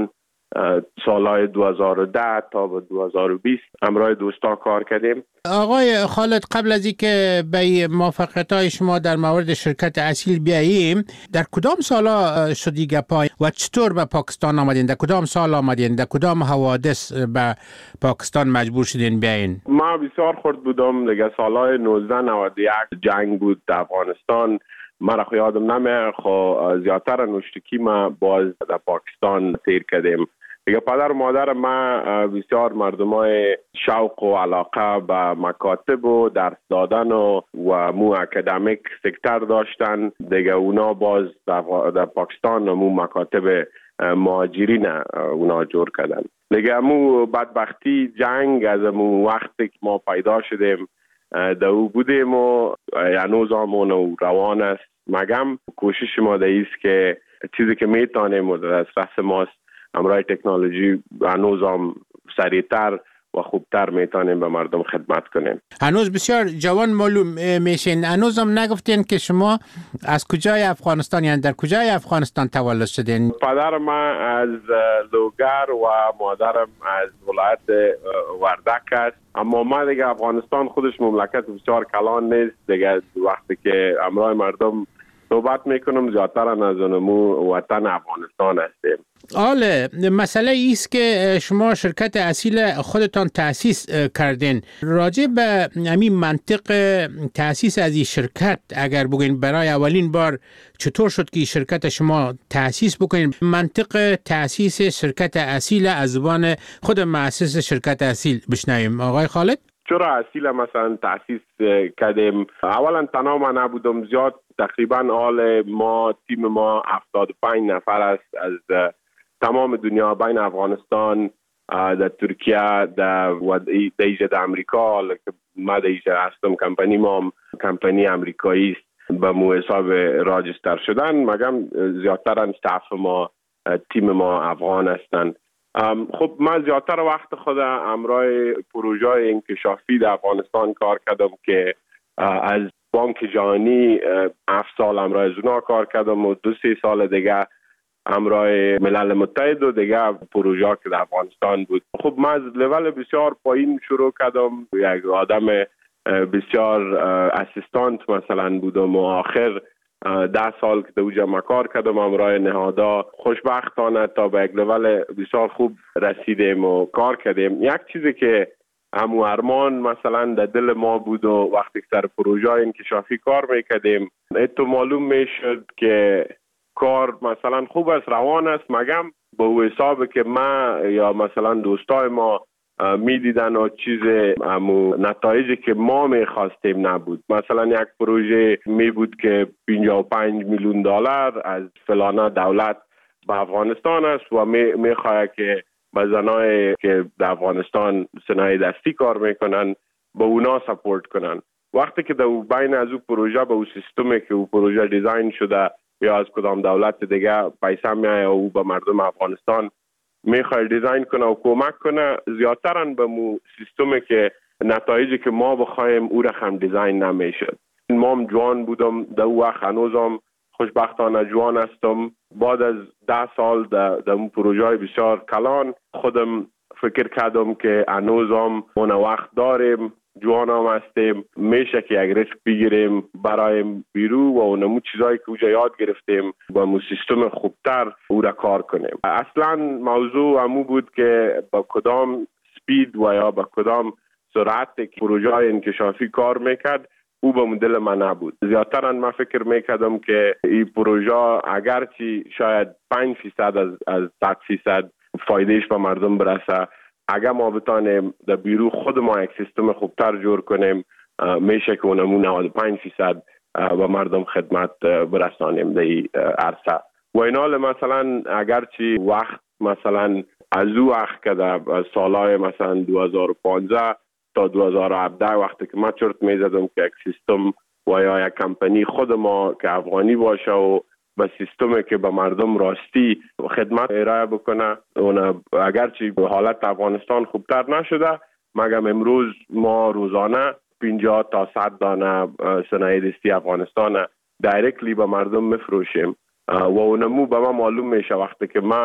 سالهای دو هزار و ده تا به دو هزار و بیست همراه دوستا کار کردیم. آقای خالد، قبل از اینکه به موفقیت‌های شما در مورد شرکت اصیل بیاییم، در کدام سالا شدی گپای و چطور به پاکستان آمدین؟ در کدام سال آمدین؟ در کدام حوادث به پاکستان مجبور شدین بیاین؟ ما بسیار خرد بودم دیگه. سالهای نوزده نود و یک جنگ بود در افغانستان. ما را یادم نمیاد، خو زیادتر نوشتگی ما باز در پاکستان تیر کردیم. دیگه پدر و مادر ما بسیار مردمای شوق و علاقه به مکاتب و درس دادن و و مو اکادمیک سکتر داشتن. دیگه اونا باز در پاکستان مو مکاتب مهاجرین اونا جور کردن. دیگه مو بدبختی جنگ از مو وقتی که ما پیدا شدیم در او بودیم و هنوز همون روان است. مگم کوشش ما است که چیزی که میتونیم و در دسترس ماست همراه تکنولوژی هنوز هم سریعتر و خوبتر میتونیم به مردم خدمت کنیم. هنوز بسیار جوان معلوم میشین. هنوز هم نگفتین که شما از کجای افغانستان، یعنی در کجای افغانستان تولد شدین؟ پدر من از لوگر و مادرم از ولایت وردک است. اما ما دیگه افغانستان خودش مملکت بسیار کلان نیست دیگه. وقتی که همراه مردم صحبت میکنم زیادتر از اونمو وطن افغانستان هستیم. آله، مسئله ایست که شما شرکت اصیل خودتان تأسیس کردین. راجع به همین منطق تأسیس از این شرکت اگر بگین برای اولین بار چطور شد که شرکت شما تأسیس بکنین؟ منطق تأسیس شرکت اصیل از زبان خود مؤسس شرکت اصیل بشنویم. آقای خالد؟ چرا اصیل مثلا تأسیس کردیم؟ اولا تنها ما نبودم، زیاد تقریبا حال ما تیم ما هفتاد و پنج نفر است از تمام دنیا، بین افغانستان، در ترکیه، در ایجا، در امریکا. ما در ایجا هستم، کمپانی ما کمپانی امریکایی است به مو حساب راجستر شدن. مگم زیادتر استاف ما تیم ما افغان هستند. خب من زیادتر وقت خود همراه پروژه انکشافی در افغانستان کار کردم که از بانک جهانی هفت سال همراه از اونا کار کردم و دو سه سال دیگه همراه ملل متحد و دیگه پروژه که در افغانستان بود. خب من از لول بسیار پایین شروع کردم، یک آدم بسیار اسیستانت مثلا بودم و آخر ده سال که دوجه ما کار کردم همراه نهادا. خوشبختانه تا به یک لول بسیار خوب رسیدیم و کار کردیم. یک چیزی که همو ارمان مثلا در دل ما بود و وقتی که سر پروژه انکشافی کار میکردیم اتو معلوم میشد که کار مثلا خوب است، روان است، مگم به حساب که ما یا مثلا دوستای ما میدیدن و چیز همو نتایجی که ما میخواستیم نبود. مثلا یک پروژه می بود که پنجاه و پنج میلیون دلار از فلانه دولت به افغانستان است و میخواد که به زنای که در افغانستان صنایع دستی کار میکنن به اونا سپورت کنن. وقتی که در بین از او پروژه به او سیستمی که او پروژه دیزاین شده یا از کدام دولت دیگه پیسه میایه و او به مردم افغانستان میخواد دیزاین کنه و کمک کنه، زیادترن به مو سیستمی که نتایجی که ما بخوایم او را هم دیزاین نمیشد. ما هم جوان بودم در او وقت، هنوزم خوشبختانه جوان هستم. بعد از ده سال در اون پروژه بسیار کلان خودم فکر کردم که هنوزم اون وقت داریم، جوان هم هستیم، میشه که یک ریسک بگیریم برای بیرو و اونمو چیزایی که اوجا یاد گرفتیم با مو سیستم خوبتر او را کار کنیم. اصلا موضوع همو بود که با کدام سپید و یا با کدام سرعت که پروژه انکشافی کار میکرد او به مدل من نبود. زیادتر من فکر میکردم که این پروژه اگرچه شاید پنج فیصد از از صد فیصد فایدهش به مردم برسه، اگر ما بتانیم در بیرو خود ما یک سیستم خوبتر جور کنیم میشه که اونمون نود و پنج فیصد به مردم خدمت برسانیم در این عرصه. و این حال مثلا اگرچه وقت مثلا از او وقت که در سالهای مثلا دو هزار و پانزده تا دو هزار و هفده وقتی که من چرت میزدم که یک سیستم و یا یک کمپانی خود ما که افغانی باشه و به سیستمی که به مردم راستی خدمت ارائه بکنه، اون اگرچه حالت افغانستان خوبتر نشده مگم امروز ما روزانه پنجاه تا صد دانه صنایع دستی افغانستان دایرکتلی به مردم میفروشیم و اونمو به ما معلوم میشه وقتی که ما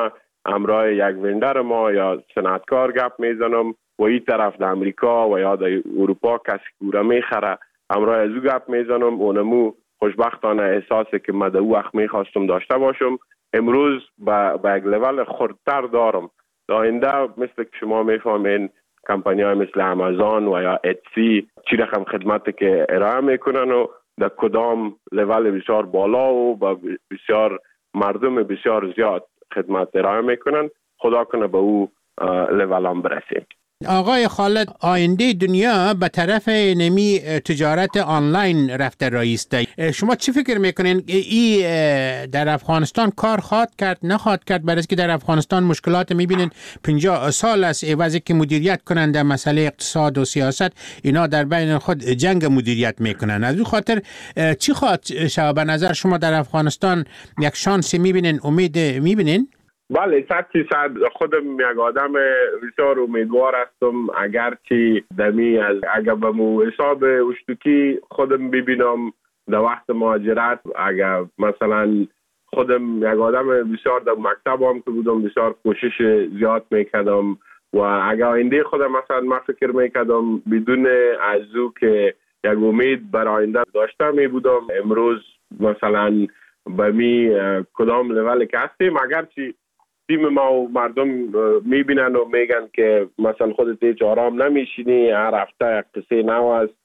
امرای یک وندر ما یا صنعتکار گپ میزنم و این طرف در امریکا و یا در اروپا کسی کوره میخره امرای از او گپ میزنم اونمو خوشبختانه احساسه که من در او وقت میخواستم داشته باشم امروز با, با یک لول خردتر دارم. در آینده مثل که شما میفهمین کمپانی های مثل امازون و یا اتسی چی رقم خدمتی که ارائه میکنن و در کدام لول بسیار بالا و با بسیار مردم بسیار زیاد خدمت ارائه میکنن. خدا کنه به او لول هم برسیم. آقای خالد، آینده دنیا به طرف نمی تجارت آنلاین رفته رایسته. شما چی فکر میکنین ای در افغانستان کار خواهد کرد نخواهد کرد؟ برای که در افغانستان مشکلات میبینین پنجاه سال است عوضی که مدیریت کنن در مسئله اقتصاد و سیاست اینا در بین خود جنگ مدیریت میکنن. از اون خاطر چی خواهد شود به نظر شما در افغانستان؟ یک شانس میبینین؟ امید میبینین؟ بله، صد فیصد خودم یک آدم بسیار امیدوار هستم. اگرچه دمی از اگر به مو حساب اشتوکی خودم ببینم در وقت مهاجرت، اگر مثلا خودم یک آدم بسیار در مکتب هم که بودم بسیار کوشش زیاد میکردم و اگر آینده خودم مثلا من فکر میکردم بدون از او که یک امید بر آینده داشته می بودم امروز مثلا به می کدام لول که هستیم. اگرچه تیم ما و مردم میبینن و میگن که مثلا خودت هیچ آرام نمیشینی، هر هفته یک قصه نو است.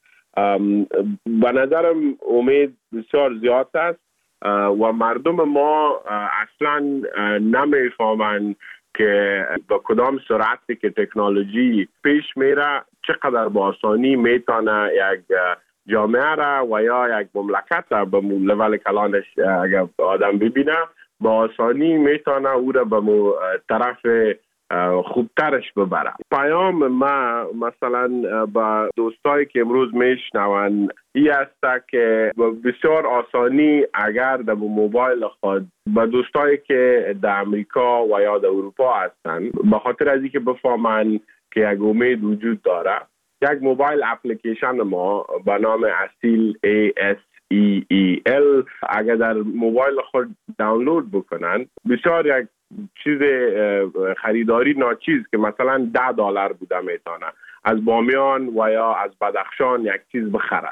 به نظرم امید بسیار زیاد است و مردم ما اصلا نمیفهمن که با کدام سرعتی که تکنولوژی پیش میره چقدر با آسانی میتونه یک جامعه را و یا یک مملکت را به لول کلانش اگر آدم ببینه با آسانی میتونه او را به طرف خوبترش ببره. پیام ما مثلا با دوستایی که امروز میشنون ای است که بسیار آسانی اگر در موبایل خود با دوستایی که در امریکا و یا در اروپا هستن به خاطر از اینکه بفهمن که یک امید وجود داره، یک موبایل اپلیکیشن ما به نام اسیل ای اس ای ای ال اگر در موبایل خود دانلود بکنن بسیار یک چیز خریداری ناچیز که مثلا ده دلار بوده میتونه از بامیان و یا از بدخشان یک چیز بخرن،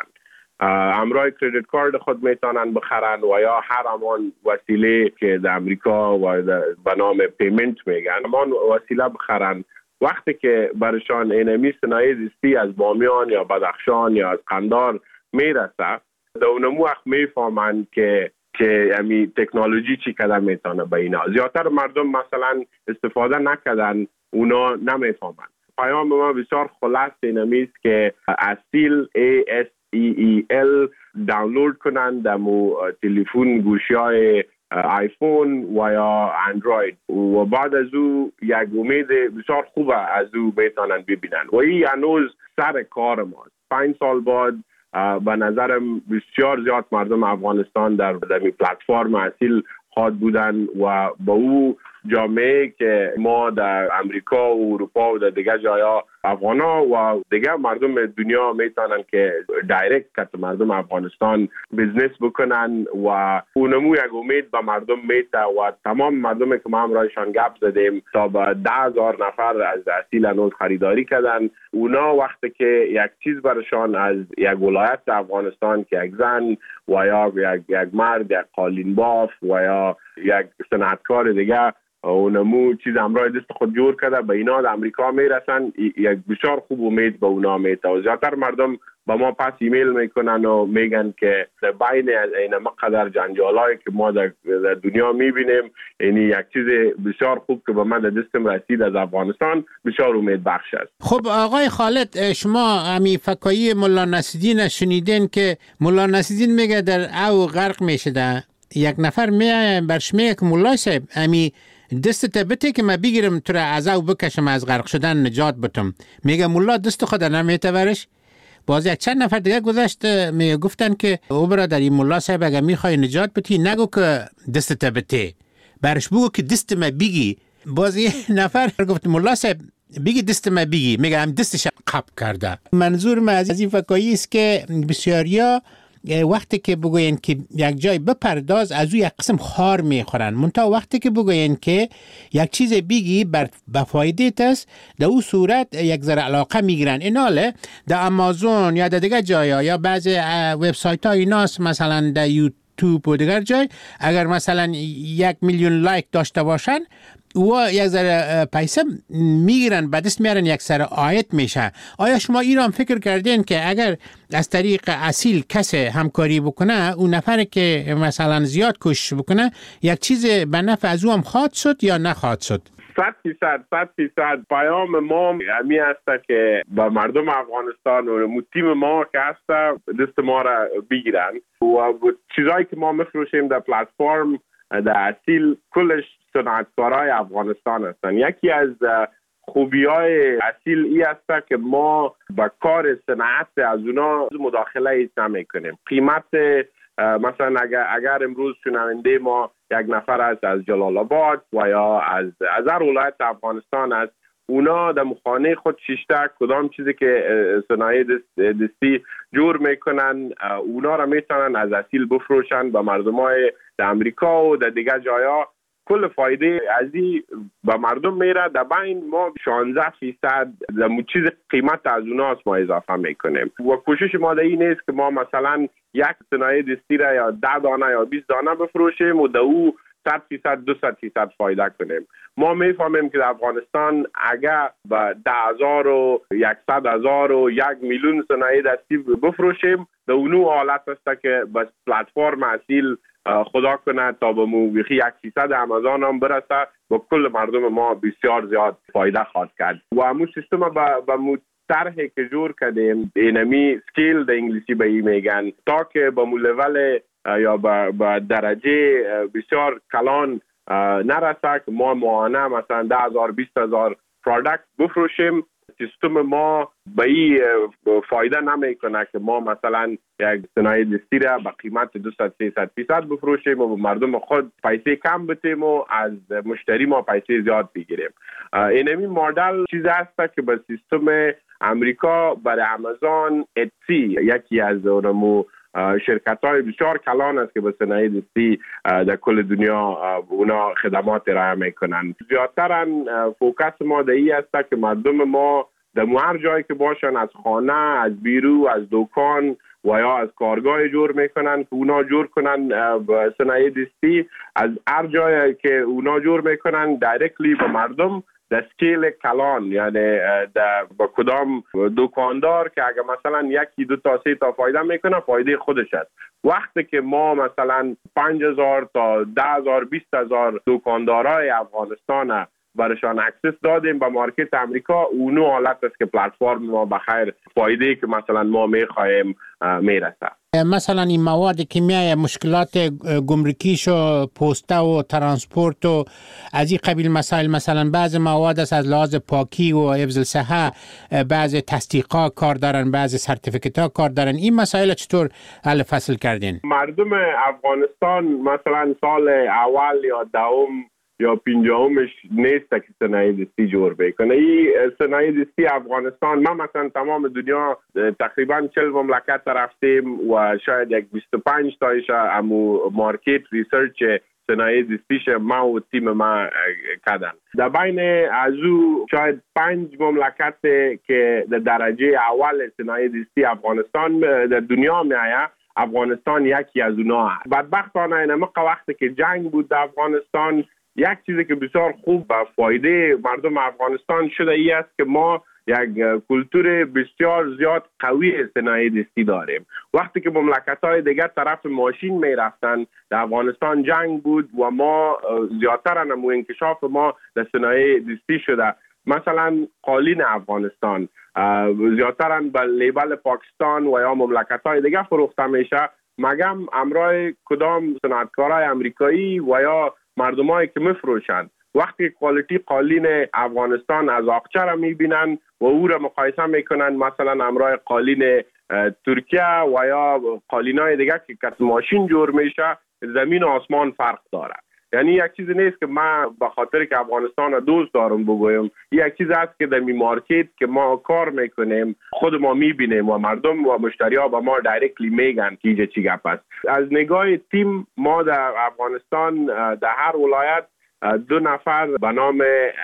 امرای کریدیت کارت خود میتونن بخرن و یا هر همان وسیله که در امریکا و به نام پیمنت میگن همان وسیله بخرن. وقتی که برشان اینمی صنایع زیستی از بامیان یا بدخشان یا از قندار میرسه در اونمو وقت میفهمن که که یعنی تکنولوژی چی کدام میتونه به اینا. زیادتر مردم مثلا استفاده نکردن اونا نمیفهمن. پیام ما بسیار خلاص اینمی است که اسیل ای اس ای ای ال دانلود کنن در مو تلفن گوشی های آیفون و یا اندروید و بعد از او یک امید بسیار خوبه از او میتونن ببینن و این هنوز سر کار ماست. پنج سال بعد به نظرم بسیار زیاد مردم افغانستان در در پلتفرم اسیل خواهد بودن و با او جامعه که ما در امریکا و اروپا و در دیگه جایا افغانا و دیگه مردم دنیا میتونن که دایرکت کت مردم افغانستان بیزنس بکنن و اونمو یک امید به مردم میته و تمام مردم که ما همراهشان گپ زدیم تا به ده هزار نفر از اسیل هنوز خریداری کردن. اونا وقتی که یک چیز برشان از یک ولایت افغانستان که یک زن و یا یک, یک مرد یک قالین باف و یا یک صنعتکار دیگه اونمو چیز امرای دست خود جور کرده به اینا در امریکا میرسن، یک بسیار خوب امید به اونا میته و زیادتر مردم با ما پس ایمیل میکنن و میگن که در بین این مقدر جنجالایی که ما در, در دنیا میبینیم یعنی یک چیز بسیار خوب که به من در دستم رسید از افغانستان بسیار امید بخش است. خب آقای خالد، شما امی فکایی مولا نصیرالدین شنیدین که مولا نصیرالدین میگه در او غرق میشه، یک نفر میگه برش میگه که مولا صاحب امی دست بته که ما بگیرم تو را از او بکشم از غرق شدن نجات بتم. میگه مولا دست خود نمیته برش. باز یک چند نفر دیگه گذشت میگه گفتن که او برادر این مولا صاحب اگر میخوای نجات بتی نگو که دست بته، برش بگو که دست ما بگی. باز یه نفر گفت مولا صاحب بگی دست ما بگی، میگه هم دستش قب کرده. منظور ما از این فکایی است که بسیاریا وقتی که بگوین که یک جای بپرداز از او یک قسم خار میخورن، منتها وقتی که بگوین که یک چیز بیگی بر بفایده است در او صورت یک ذره علاقه میگیرن. ایناله در امازون یا در دیگر جایا یا بعضی وبسایت ها ایناست، مثلا در یوتیوب و دیگر جای اگر مثلا یک میلیون لایک داشته باشن و یک ذره پیسه میگیرن، به دست میارن، یک سر آیت میشه. آیا شما ایران فکر کردین که اگر از طریق اصیل کسی همکاری بکنه، اون نفر که مثلا زیاد کوشش بکنه یک چیز به نفع از او هم خواهد شد یا نخواهد شد؟ صد فیصد صد فیصد پیام ما همی است که با مردم افغانستان و تیم ما که هست دست ما را بگیرن و چیزایی که ما میفروشیم در پلتفرم در اصیل کلش صنعتکارای افغانستان هستن. یکی از خوبی های اصیل ای است که ما با کار صنعت از اونا مداخله ایست نمی کنیم. قیمت مثلا اگر, اگر امروز شنونده ما یک نفر است از جلال آباد و یا از از هر ولایت افغانستان است، اونا در خانه خود شیشته کدام چیزی که صنایع دست دستی جور میکنن اونا را میتونن از اصیل بفروشن به مردمای در امریکا و در دیگر جایا. کل فایده از این به مردم میره. در بین ما شانزده فیصد در چیز قیمت از اوناست ما اضافه میکنیم و کوشش ما در این نیست که ما مثلا یک صنایع دستی را یا ده دانه یا بیست دانه بفروشیم و در او صد فیصد دو صد فیصد فایده کنیم. ما میفهمیم که در افغانستان اگر به ده هزار و یکصد هزار و یک میلیون صنایع دستی بفروشیم در اونو حالت است که بس پلتفرم اصیل خدا کنه تا به موقعی یک فیصد امازون هم برسه با کل مردم ما بسیار زیاد فایده خواهد کرد. و همون سیستم به مو طرحی که جور کردیم اینمی سکیل در انگلیسی به این میگن تا که به مو لول یا به درجه بسیار کلان نرسه که ما ماهانه مثلا ده هزار بیست هزار پرودکت بفروشیم. سیستم ما به این فایده نمیکنه که ما مثلا یک صنایع دستی را به قیمت دویست سیصد فیصد بفروشیم و به مردم خود پیسه کم بتیم و از مشتری ما پیسه زیاد بگیریم. اینمی مدل چیز است که به سیستم امریکا برای امازون، اتسی یکی از اونمو شرکت های بسیار کلان است که به صنایع دستی در کل دنیا اونا خدمات ارائه میکنن. زیادترن فوکس ما در این است که مردم ما در هر جایی که باشن، از خانه، از بیرو، از دکان و یا از کارگاه جور میکنن که اونا جور کنن به صنایع دستی. از هر جایی که اونا جور میکنن دایرکتلی به مردم در سکیل کلان، یعنی در با کدام دکاندار که اگر مثلا یکی دو تا سه تا فایده میکنه فایده خودش است. وقتی که ما مثلا پنج هزار تا ده هزار بیست هزار دکاندارای افغانستان برشان اکسس دادیم به مارکت امریکا، اونو حالت است که پلتفرم ما بخیر فایده که مثلا ما میخوایم میرسه. مثلا این مواد کیمیایی مشکلات گمرکیش و پسته و ترانسپورت و از این قبیل مسائل، مثلا بعض مواد است از لحاظ پاکی و حفظ الصحه بعض تصدیقات کار دارن، بعض سرتیفیکت ها کار دارن. این مسائل چطور حل فصل کردین؟ مردم افغانستان مثلا سال اول یا دوم یا پنجمش نیست که صنایع دستی جور بکنه. این صنایع دستی افغانستان، ما مثلا تمام دنیا تقریبا چهل مملکت رفتیم و شاید یک بیست و پنج تایش امو مارکت ریسرچ صنایع دستیش ما و تیم ما کردن. در بین از او شاید پنج مملکت که در درجه اول صنایع دستی افغانستان در دنیا می آید، افغانستان یکی از اونا. بدبختانه اینم وقتی که جنگ بود در افغانستان، یک چیزی که بسیار خوب و فایده مردم افغانستان شده ای است که ما یک کلتور بسیار زیاد قوی صنایع دستی داریم. وقتی که مملکت‌های دیگر طرف ماشین می رفتن، در افغانستان جنگ بود و ما زیادتر نمو انکشاف ما در صنایع دستی شده. مثلا قالین افغانستان زیادتر به لیبل پاکستان و یا مملکت‌های دیگر فروخته میشه، مگم امرای کدام صنعتکارای امریکایی و یا مردمایی که میفروشند. وقتی کوالیتی قالین افغانستان از آقچه را میبینن و او را مقایسه میکنن مثلا امرای قالین ترکیه و یا قالینای دیگه که کس ماشین جور میشه، زمین و آسمان فرق داره. یعنی یک چیز نیست که ما به خاطر که افغانستان دوست دارم بگویم، یک چیز است که در می مارکت که ما کار میکنیم خود ما میبینیم و مردم و مشتری‌ها به ما دایرکتلی میگن که اینجا چی گپ است. از نگاه تیم ما در افغانستان در هر ولایت دو نفر به نام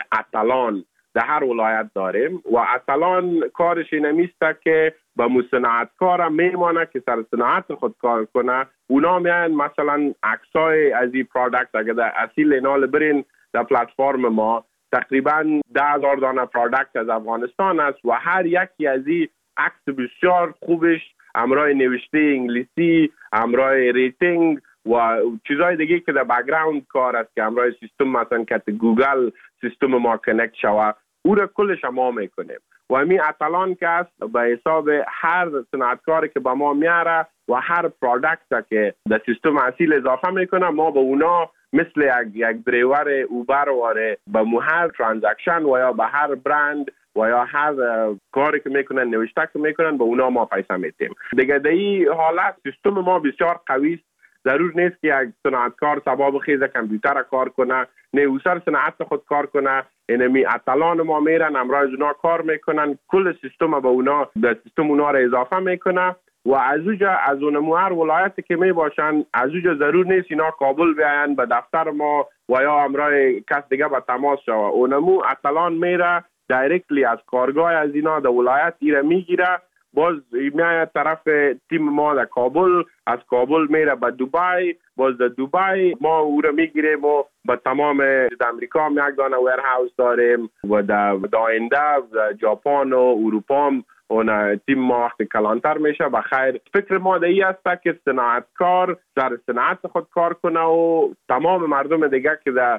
اتلان در هر ولایت داریم و اتلان کارش اینمیسته که با مصنعتکار میمانه که سر صنعت خود کار کنه. اونا میان مثلا عکسای از این پروداکت اگر در اصیل اینال برین در پلتفرم ما تقریبا ده هزار دانه پروداکت از افغانستان است و هر یکی از این عکس بسیار خوبش همراه نوشته انگلیسی، همراه ریتینگ و چیزای دیگه که در بک‌گراند کار است که همراه سیستم مثلا که گوگل سیستم ما کانکت شوه او را کلش ما میکنیم و همین اتلان که است به حساب هر صنعتکاری که با ما میاره و هر پروداکت که در سیستم اصیل اضافه میکنه ما به اونا مثل یک یک دریور اوبر واره به هر ترانزکشن و یا به هر برند و یا هر کاری که میکنن نوشته که میکنن به اونا ما پیسه میتیم. دیگه در این حالت سیستم ما بسیار قوی است. ضرور نیست که یک صنعتکار سبب خیز کامپیوتر کار کنه، نه او سر صنعت خود کار کنه. اینمی اتلان ما میرن امروز اونا کار میکنن، کل سیستم به اونا در سیستم اونا را اضافه میکنه و از اوجا از اونمو هر ولایتی که می باشن از اوجا ضرور نیست اینا کابل بیاین به دفتر ما و یا امروز کس دیگه به تماس شوه. اونمو اتلان میره دایرکتلی از کارگاه از اینا در ولایت ایره میگیره، باز میاد طرف تیم ما در کابل، از کابل میره به دبی، باز در دبی ما او را میگیریم و به تمام امریکا هم یک دانه ویرهاوس داریم و در آینده ژاپن و اروپا هم اون تیم ما وقتی کلانتر میشه. بخیر فکر ما در این است که صنعتکار در صنعت خود کار کنه و تمام مردم دیگه که در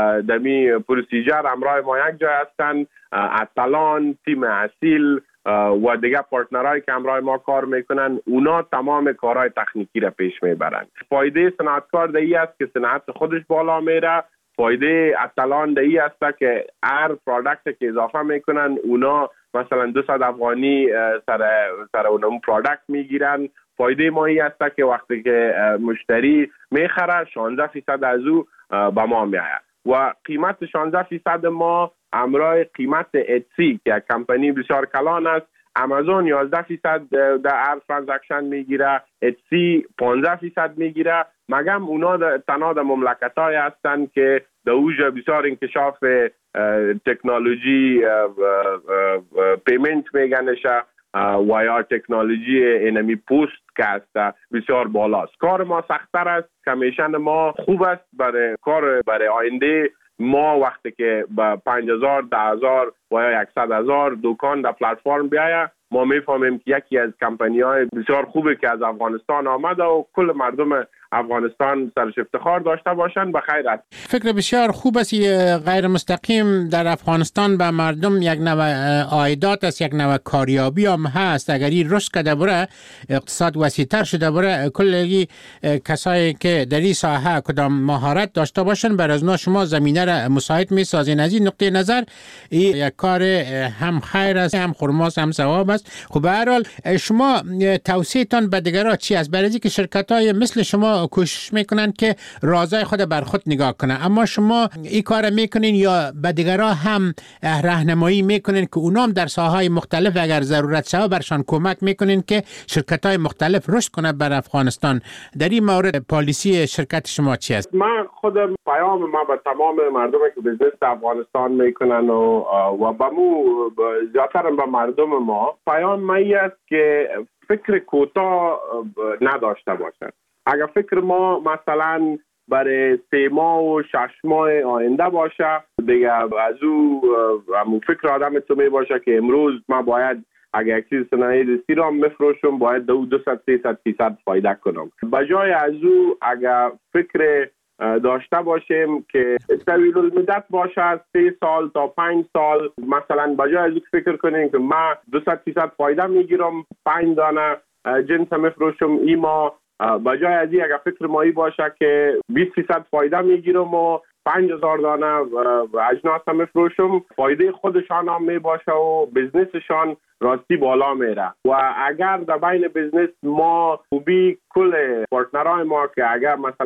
دمی پروسیجر امرای ما یک جای هستن، اتلان، تیم اصیل و دیگه پارتنرهایی که امرای ما کار میکنن اونا تمام کارهای تکنیکی را پیش میبرن. فایده صنعتکار در این است که صنعت خودش بالا میره. فایده اتلان در این است که هر پروداکت که اضافه میکنن اونا مثلا دو صد افغانی سر سر اون پروداکت میگیرن. فایده ما این است که وقتی که مشتری میخره شانزده درصد از او به ما میآید و قیمت شانزده درصد ما امرای قیمت اتسی که کمپانی بسیار کلان است. امازون یازده درصد در هر ترانزکشن میگیره، اتسی پانزده درصد میگیره. مگم اونا تنها در مملکت‌های هستند که در اوجا بسیار انکشاف تکنولوژی پیمنت میگنشه و یا تکنولوژی اینمی پوست که است بسیار بالاست. کار ما سخت‌تر است، کمیشن ما خوب است برای کار برای آینده. ما وقتی که با پنج هزار، ده هزار و یا یکصد هزار دکان در پلتفرم بیاید ما میفهمیم که یکی از کمپانی‌های بسیار خوبه که از افغانستان آمده و کل مردم افغانستان سرش افتخار داشته باشند. بخیر است. فکر بسیار خوب است. غیر مستقیم در افغانستان به مردم یک نوع عایدات است، یک نوع کاریابی هم هست. اگر این رشد کرده بره، اقتصاد وسیع‌تر شده بره، کلی کسایی که در این ساحه کدام مهارت داشته باشن بر از اونا شما زمینه را مساعد می‌سازین. از این نقطه نظر این یک کار هم خیر است، هم خرماست، هم ثواب است. خب به هر حال شما توصیه‌تان به دیگران چی است؟ برای اینکه شرکت‌های مثل شما کوشش میکنن که رازای خود بر خود نگاه کنن، اما شما این کار میکنین یا به دیگران هم راهنمایی میکنین که اونام در ساحه‌های مختلف اگر ضرورت شود برشان کمک میکنین که شرکت‌های مختلف رشد کنه بر افغانستان. در این مورد پالیسی شرکت شما چی است؟ من خودم پیام ما به تمام مردمی که بیزنس افغانستان میکنن و و با مو زیادتر به مردم ما پیام ما است که فکر کوتاه نداشته باشند. اگر فکر ما مثلا برای سه ماه و شش ماه آینده باشه دیگه از او همون فکر آدم تو می باشه که امروز ما باید اگر یک چیز صنایع دستی را میفروشم باید دو دویست سیصد فیصد فایده کنم. بجای از او اگر فکر داشته باشیم که طویل المدت باشه سه سال تا پنج سال مثلا بجای از او فکر کنیم که ما دویست فیصد فایده میگیرم پنج دانه جنس میفروشم این ما بجای از این اگر فکر مایی باشه که بیست فیصد فایده میگیرم و پنج هزار دانه اجناس هم میفروشم فایده خودشان هم میباشه و بزنسشان راستی بالا میره. و اگر در بین بزنس ما خوبی کل پارتنرهای ما که اگر مثلا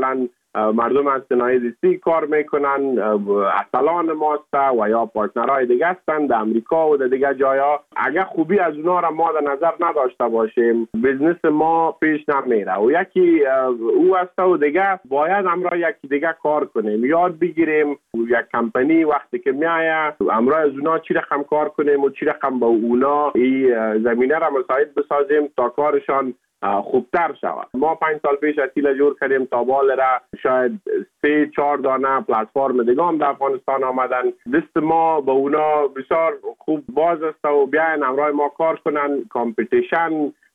مردم از صنایع دستی کار میکنن، اصلان ماست و یا پارتنرهای دیگه هستن در امریکا و در دیگه جایا. اگر خوبی از اونا را ما در نظر نداشته باشیم بزنس ما پیش نمیره و یکی او است و دیگه باید امرا یکی دیگه کار کنیم، یاد بگیریم یک کمپانی وقتی که میایه امرا از اونا چی رقم کار کنیم و چی رقم با اونا این زمینه را مساعد بسازیم تا کارشان خوبتر شود. ما پنج سال پیش اسیل جور کردیم تا بال را شاید سه چهار دانه پلتفرم دیگه هم در افغانستان آمدن. دست ما با اونا بسیار خوب باز است و بیاین امرای ما کار کنن. کامپیتیشن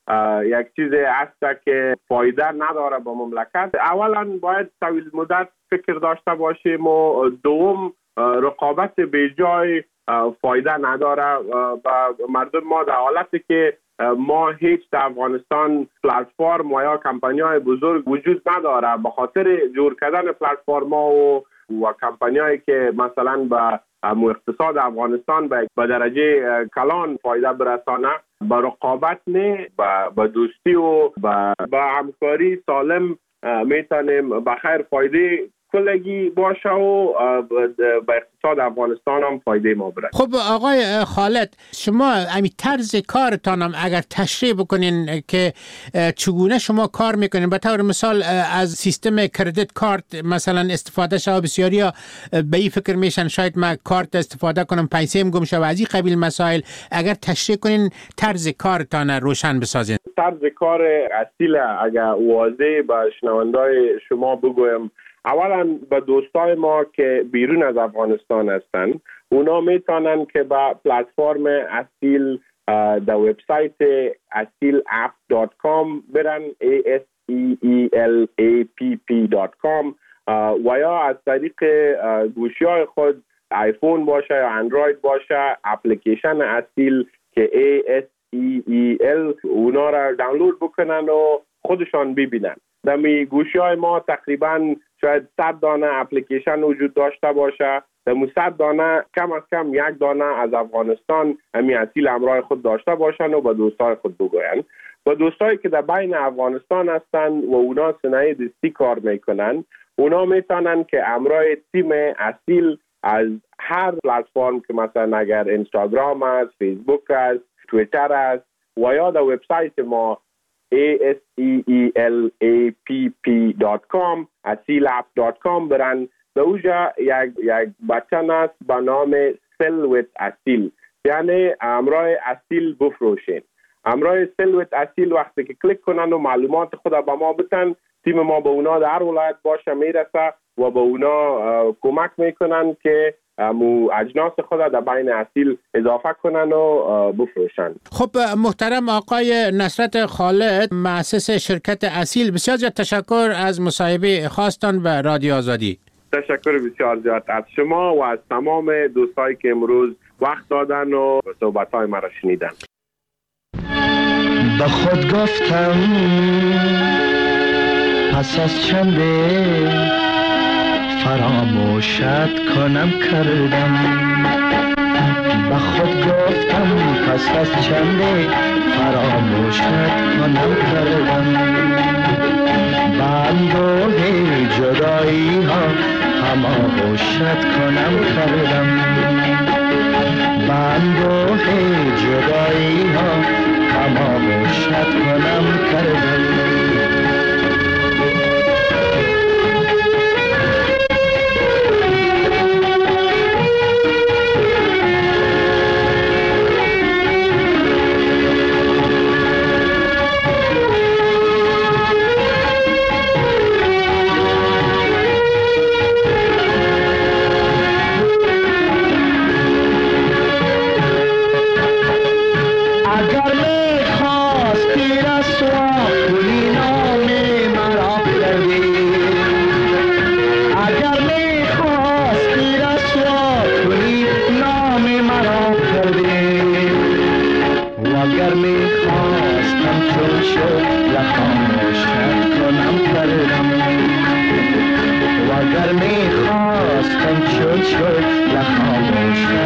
یک چیز است که فایده نداره با مملکت. اولا باید طویل مدت فکر داشته باشیم و دوم رقابت بیجای فایده نداره و مردم ما در حالتی که ما هیچ در افغانستان پلتفرم و یا کمپانی های بزرگ وجود نداره، به خاطر جور کردن پلتفرم ها و و کمپانی هایی که مثلا به اقتصاد افغانستان به درجه کلان فایده برسانه، به رقابت نه، به دوستی و به همکاری سالم میتونیم به خیر فایده کلگی باشه و به اقتصاد افغانستان هم فایده ما برد. خب آقای خالد، شما امی طرز کارتان هم اگر تشریح بکنین که چگونه شما کار میکنین، به طور مثال از سیستم کردیت کارت مثلا استفاده شد، بسیاری ها به این فکر میشن شاید من کارت استفاده کنم پیسیم گم شد و از این قبیل مسائل، اگر تشریح کنین طرز کارتان روشن بسازین. طرز کار اصیل اگر واضح به شنوندای شما بگویم، اولا به دوستای ما که بیرون از افغانستان هستن اونا میتونن که با پلتفرم اسیل در وبسایت اسیل اپ دات کام برن ای اس ای ای ال ای پی پی دات کام و یا از طریق گوشی های خود آیفون باشه یا اندروید باشه اپلیکیشن اسیل که ای اس ای ای ال اونا را دانلود بکنن و خودشان ببینن. در می گوشی های ما تقریبا شاید صد دانه اپلیکیشن وجود داشته باشه. در مو صد دانه کم از کم یک دانه از افغانستان همی اسیل همراه خود داشته باشن و با دوستای خود بگوین. با دوستایی که در بین افغانستان هستن و اونا صنایع دستی کار میکنن، اونا میتونن که همراه تیم اسیل از هر پلتفرم که مثلا اگر اینستاگرام است، فیسبوک است، توییتر است و یا در وبسایت ما ای اس ای ای ال ای پی پی دات کام اسیل اپ دات کام برن. در اوجا یک یک بچن است به نام سل ویت اسیل، یعنی امرای اسیل بفروشین. امرای سل ویت اسیل وقتی که کلیک کنن و معلومات خود به ما بتن، تیم ما به اونا در هر ولایت باشه میرسه و به اونا کمک میکنن که مو اجناس خود در بین اسیل اضافه کنن و بفروشن. خب محترم آقای نصرت خالد، مؤسس شرکت اسیل، بسیار زیاد تشکر از مصاحبه خاصتان به رادیو آزادی. تشکر بسیار زیاد از شما و از تمام دوستایی که امروز وقت دادن و صحبت‌های مرا شنیدن. به خود گفتم پس از چنده فراموشت کنم کردم، به خود گفتم پس از چنده فراموشت کنم کردم، بندوه جدایی ها هماغوشت کنم کردم، بندوه جدایی ها هماغوشت کنم کردم. اگر می خواستم چون شد لخاموشت